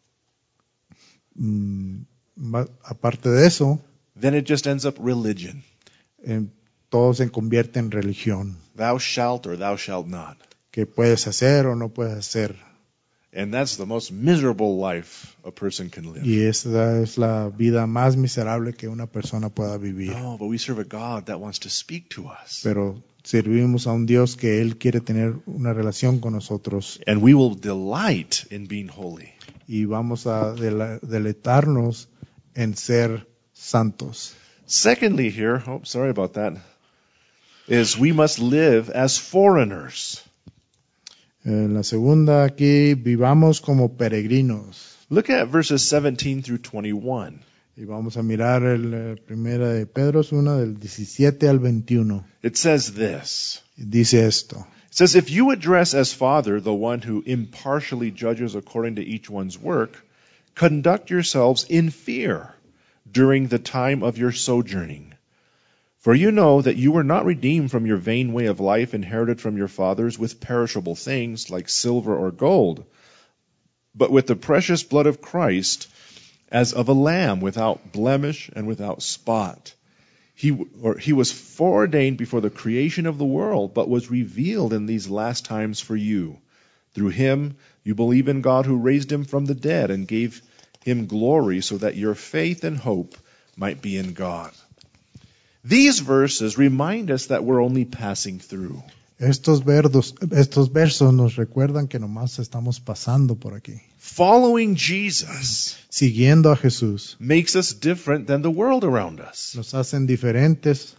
S2: Aparte de eso,
S1: then it just ends up religion.
S2: todo se convierte en religión.
S1: Thou shalt or thou shalt not.
S2: Que puedes hacer o no puedes hacer.
S1: And that's the most miserable life a person can live.
S2: Y esa es la vida más miserable que una persona pueda vivir.
S1: No, but we serve a God that wants to speak to us.
S2: Pero servimos a un Dios que Él quiere tener una relación con nosotros.
S1: And we will delight in being holy.
S2: Y vamos a deleitarnos en ser santos.
S1: Secondly here, sorry about that, is we must live as foreigners.
S2: En la segunda aquí, vivamos como peregrinos.
S1: Look at verses 17 through 21.
S2: Y vamos a mirar el primera de Pedro 1 del 17 al 21.
S1: It says this.
S2: Dice esto.
S1: It says, if you address as Father the one who impartially judges according to each one's work, conduct yourselves in fear during the time of your sojourning. For you know that you were not redeemed from your vain way of life inherited from your fathers with perishable things like silver or gold, but with the precious blood of Christ as of a lamb without blemish and without spot. He was foreordained before the creation of the world, but was revealed in these last times for you. Through him you believe in God who raised him from the dead and gave him glory so that your faith and hope might be in God. These verses remind us that we're only passing through.
S2: Estos versos nos recuerdan que nomás estamos pasando por aquí.
S1: Following Jesus
S2: Siguiendo a Jesús
S1: makes us different than the world around us.
S2: nos hacen diferentes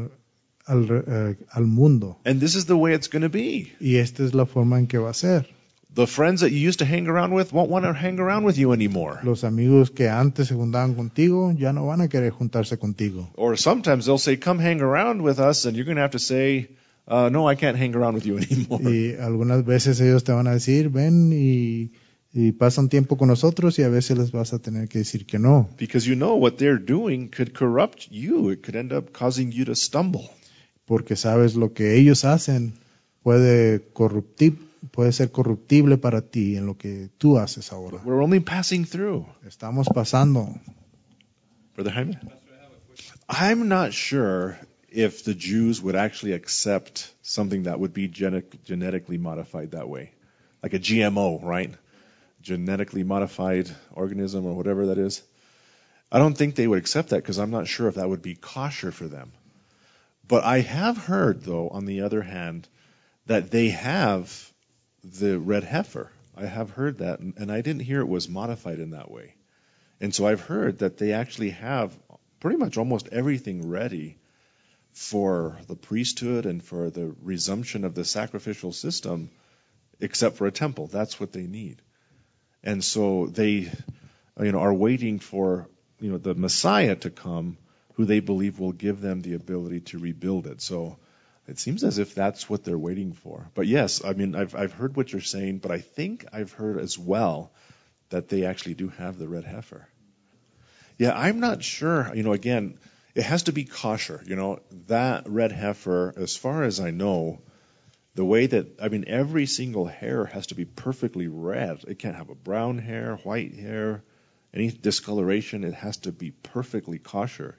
S2: al mundo.
S1: And this is the way it's going to be.
S2: Y esta es la forma en que va a ser.
S1: The friends that you used to hang around with won't want to hang around with you anymore.
S2: Los amigos que antes se juntaban contigo ya no van a querer juntarse contigo.
S1: Or sometimes they'll say, come hang around with us, and you're going to have to say, no, I can't hang around with you anymore.
S2: Y algunas veces ellos te van a decir, ven y pasan tiempo con nosotros, y a veces les vas a tener que decir que no.
S1: Because you know what they're doing could corrupt you. It could end up causing you to stumble.
S2: Porque sabes lo que ellos hacen puede ser corruptible para ti en lo que tú haces ahora.
S1: We're only passing through.
S2: Estamos pasando.
S1: Brother Jaime? I'm not sure if the Jews would actually accept something that would be genetically modified that way. Like a GMO, right? Genetically modified organism or whatever that is. I don't think they would accept that because I'm not sure if that would be kosher for them. But I have heard, though, on the other hand, that they have the red heifer. I have heard that, and I didn't hear it was modified in that way. And so I've heard that they actually have pretty much almost everything ready for the priesthood and for the resumption of the sacrificial system, except for a temple. That's what they need. And so they, are waiting for, the Messiah to come, who they believe will give them the ability to rebuild it. So it seems as if that's what they're waiting for. But yes, I've heard what you're saying, but I think I've heard as well that they actually do have the red heifer. Yeah, I'm not sure. Again, it has to be kosher. That red heifer, as far as I know, the way that, every single hair has to be perfectly red. It can't have a brown hair, white hair, any discoloration. It has to be perfectly kosher,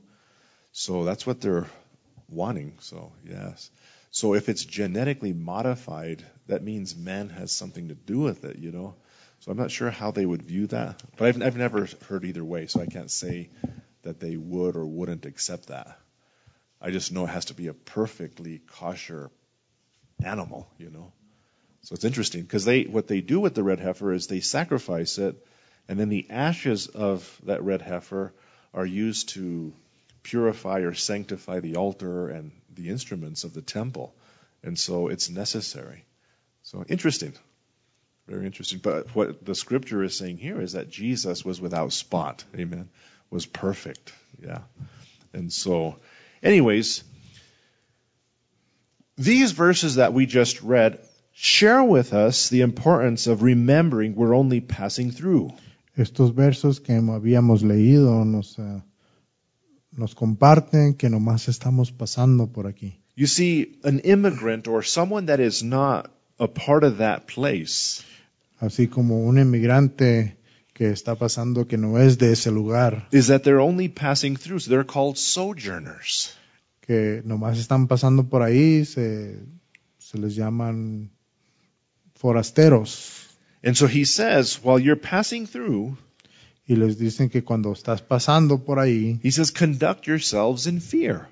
S1: So that's what they're wanting. So, yes. So if it's genetically modified, that means man has something to do with it, So I'm not sure how they would view that. But I've never heard either way, so I can't say that they would or wouldn't accept that. I just know it has to be a perfectly kosher animal, So it's interesting because what they do with the red heifer is they sacrifice it, and then the ashes of that red heifer are used to purify or sanctify the altar and the instruments of the temple. And so it's necessary. So interesting. Very interesting. But what the scripture is saying here is that Jesus was without spot. Amen. Was perfect. Yeah. And so, anyways, these verses that we just read share with us the importance of remembering we're only passing through.
S2: Estos versos que habíamos leído nos comparten que nomás estamos pasando por aquí.
S1: You see, an immigrant or someone that is not a part of that place
S2: Así como un inmigrante que está pasando que no es de ese lugar,
S1: is that they're only passing through, so they're called sojourners.
S2: que nomás están pasando por ahí, se les llaman forasteros.
S1: And so he says, while you're passing through,
S2: Y les dicen que cuando estás pasando por ahí,
S1: he says, conduct yourselves in fear.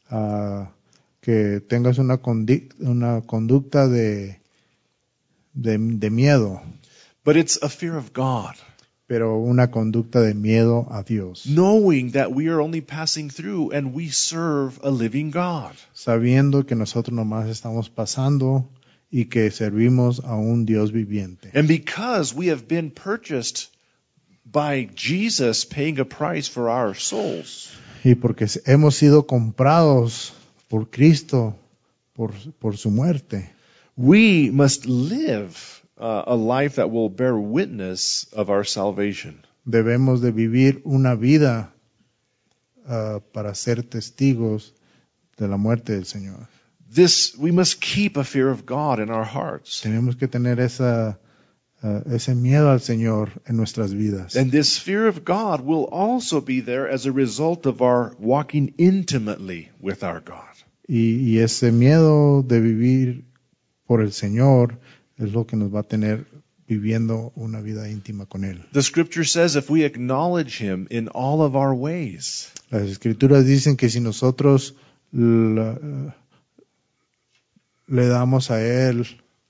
S2: que tengas una conducta de miedo,
S1: But it's a fear of God,
S2: pero una conducta de miedo a Dios,
S1: knowing that we are only passing through and we serve a living God.
S2: sabiendo que nosotros nomás estamos pasando y que servimos a un Dios viviente.
S1: And because we have been purchased by Jesus paying a price for our souls,
S2: Y porque hemos sido comprados por Cristo, por su muerte,
S1: we must live a life that will bear witness of our salvation.
S2: debemos de vivir una vida para ser testigos de la muerte del Señor.
S1: We must keep a fear of God in our hearts.
S2: Tenemos que tener ese miedo al Señor en nuestras vidas.
S1: And this fear of God will also be there as a result of our walking intimately with our God.
S2: Y ese miedo de vivir por el Señor es lo que nos va a tener viviendo una vida íntima con Él.
S1: The scripture says if we acknowledge Him in all of our ways,
S2: Las Escrituras dicen que si nosotros le damos a Él,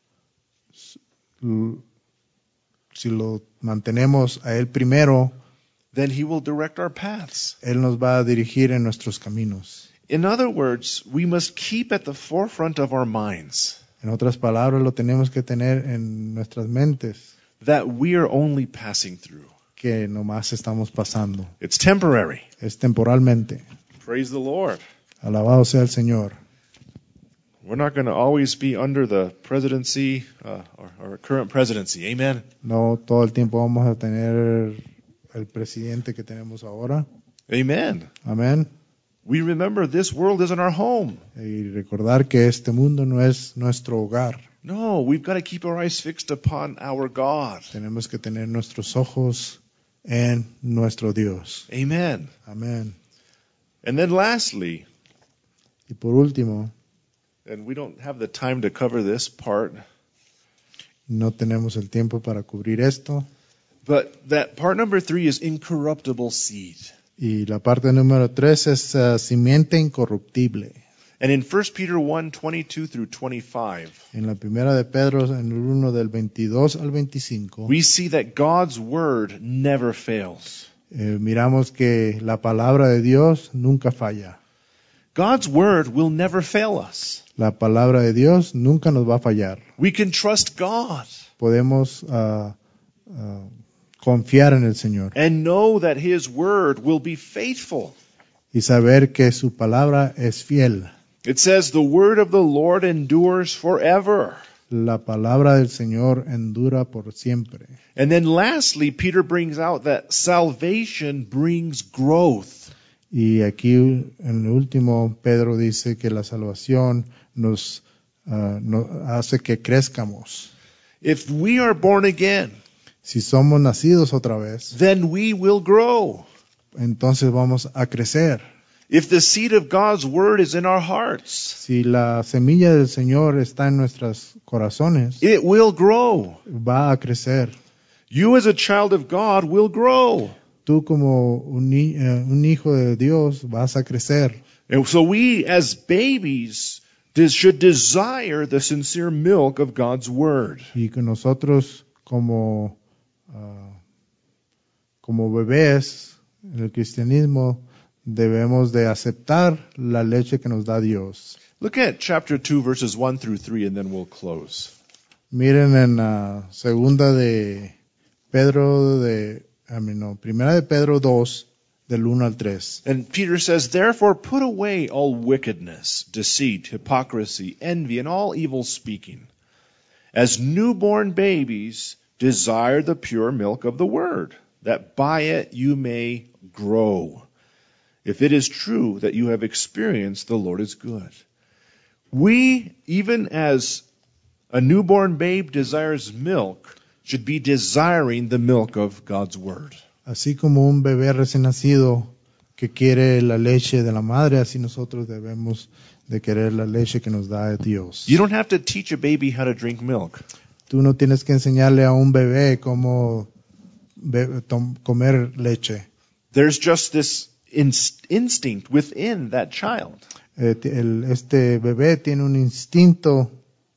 S2: si lo mantenemos a Él primero,
S1: then He will direct our paths.
S2: Él nos va a dirigir en nuestros caminos.
S1: In other words, we must keep at the forefront of our minds
S2: En otras palabras, lo tenemos que tener en nuestras mentes,
S1: that we are only passing through.
S2: que nomás estamos pasando.
S1: It's temporary.
S2: Es temporalmente.
S1: Praise the Lord.
S2: Alabado sea el Señor.
S1: We're not going to always be under the presidency or current presidency. Amen.
S2: No todo el tiempo vamos a tener el presidente que tenemos ahora.
S1: Amen.
S2: Amén.
S1: We remember this world isn't our home.
S2: Y recordar que este mundo no es nuestro hogar.
S1: No, we've got to keep our eyes fixed upon our God.
S2: Tenemos que tener nuestros ojos en nuestro Dios.
S1: Amen.
S2: Amén.
S1: And then lastly,
S2: Y por último,
S1: and we don't have the time to cover this part,
S2: no tenemos el tiempo para cubrir esto.
S1: but that part number 3 is incorruptible seed.
S2: Y la parte número 3 es simiente incorruptible.
S1: And in 1 Peter 1:22 through 25,
S2: En la primera de Pedro, en el 1 del 22 al 25,
S1: we see that God's word never fails.
S2: miramos que la palabra de Dios nunca falla.
S1: God's word will never fail us.
S2: La palabra de Dios nunca nos va a fallar.
S1: We can trust God
S2: Podemos confiar en el Señor
S1: and know that His word will be faithful.
S2: y saber que su palabra es fiel.
S1: It says, the word of the Lord endures forever.
S2: La palabra del Señor endura por siempre.
S1: And then lastly, Peter brings out that salvation brings growth.
S2: Y aquí en el último, Pedro dice que la salvación nos hace que crezcamos.
S1: If we are born again,
S2: Si somos nacidos otra vez,
S1: then we will grow.
S2: entonces vamos a crecer.
S1: If the seed of God's word is in our hearts,
S2: Si la semilla del Señor está en nuestros corazones,
S1: it will grow.
S2: va a crecer.
S1: You as a child of God will grow.
S2: Tú como un hijo de Dios vas a crecer.
S1: And so we as babies should desire the sincere milk of God's word.
S2: Y que nosotros como bebés en el cristianismo debemos de aceptar la leche que nos da Dios.
S1: Look at chapter 2 verses 1 through 3 and then we'll close.
S2: Miren en segunda de Pedro primera de Pedro 2 del 1 al 3.
S1: And Peter says, therefore put away all wickedness, deceit, hypocrisy, envy, and all evil speaking. As newborn babies, desire the pure milk of the word, that by it you may grow, if it is true that you have experienced the Lord is good. We, even as a newborn babe desires milk, should be desiring the milk of God's Word.
S2: Así como un bebé recién nacido que quiere la leche de la madre, así nosotros debemos de querer la leche que nos da Dios.
S1: You don't have to teach a baby how to drink milk.
S2: Tú no tienes que enseñarle a un bebé cómo comer leche.
S1: There's just this instinct within that child.
S2: Este bebé tiene un instinto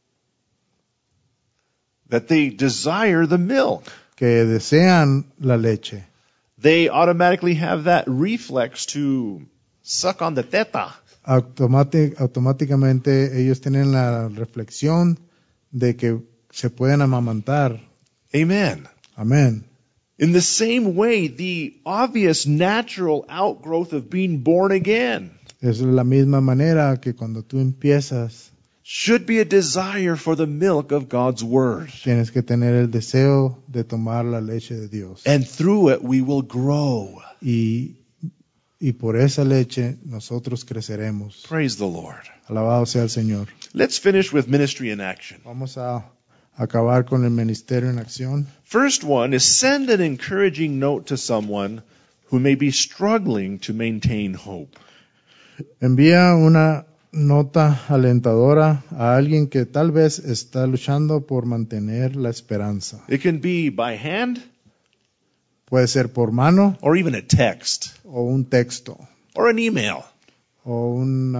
S1: That they desire the milk.
S2: que desean la leche.
S1: They automatically have that reflex to suck on the teta.
S2: Automáticamente ellos tienen la reflexión de que se pueden amamantar.
S1: Amen.
S2: Amén.
S1: In the same way, the obvious natural outgrowth of being born again
S2: Es la misma manera que cuando tú empiezas,
S1: should be a desire for the milk of God's Word.
S2: tienes que tener el deseo de tomar la leche de Dios.
S1: And through it we will grow.
S2: Y por esa leche nosotros creceremos.
S1: Praise the Lord.
S2: Alabado sea el Señor.
S1: Let's finish with ministry in action.
S2: Vamos a acabar con el ministerio en acción.
S1: First one is send an encouraging note to someone who may be struggling to maintain hope.
S2: Envía una nota alentadora a alguien que tal vez está luchando por mantener la esperanza.
S1: It can be by hand
S2: Puede ser por mano
S1: or even a text
S2: o un texto
S1: or an email.
S2: o un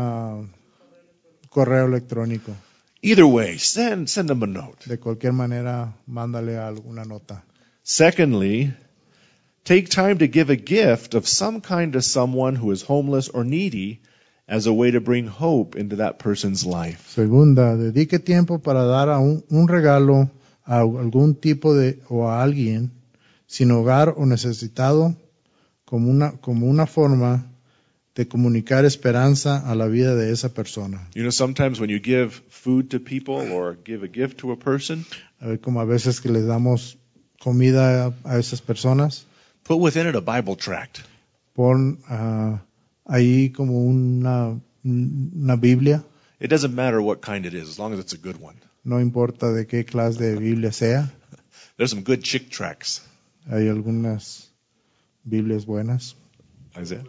S2: correo electrónico.
S1: Either way, send them a note.
S2: De cualquier manera, mándale alguna nota.
S1: Secondly, take time to give a gift of some kind to someone who is homeless or needy as a way to bring hope into that person's life.
S2: Segunda, dedique tiempo para dar un regalo a algún tipo o a alguien sin hogar o necesitado como una forma de comunicar esperanza a la vida de esa persona.
S1: You know, sometimes when you give food to people or give a gift to a person,
S2: Como a veces que les damos comida a esas personas,
S1: put within it a Bible tract.
S2: pon ahí como una Biblia.
S1: It doesn't matter what kind it is, as long as it's a good one.
S2: No importa de qué clase de Biblia sea.
S1: There's some good chick tracts.
S2: Hay algunas Biblias buenas.
S1: Isaiah?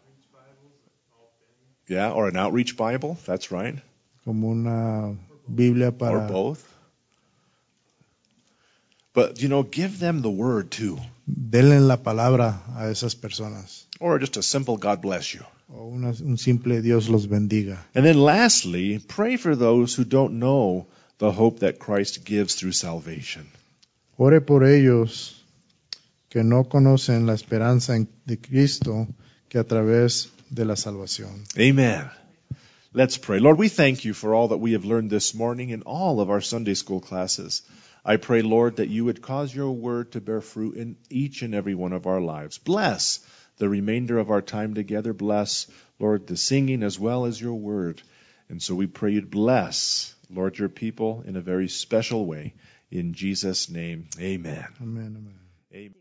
S1: Yeah, or an outreach Bible. That's right.
S2: Como una Biblia
S1: Or
S2: para...
S1: both. But, you know, give them the word too.
S2: Denle la palabra a esas personas.
S1: Or just a simple God bless you.
S2: O un simple Dios los bendiga.
S1: And then lastly, pray for those who don't know the hope that Christ gives through salvation.
S2: Ore por ellos que no conocen la esperanza de Cristo que a través de la salvación.
S1: Amen. Let's pray. Lord, we thank you for all that we have learned this morning in all of our Sunday school classes. I pray, Lord, that you would cause your word to bear fruit in each and every one of our lives. Bless the remainder of our time together. Bless, Lord, the singing as well as your word. And so we pray you'd bless, Lord, your people in a very special way. In Jesus' name, amen.
S2: Amén, amén.
S1: Amen.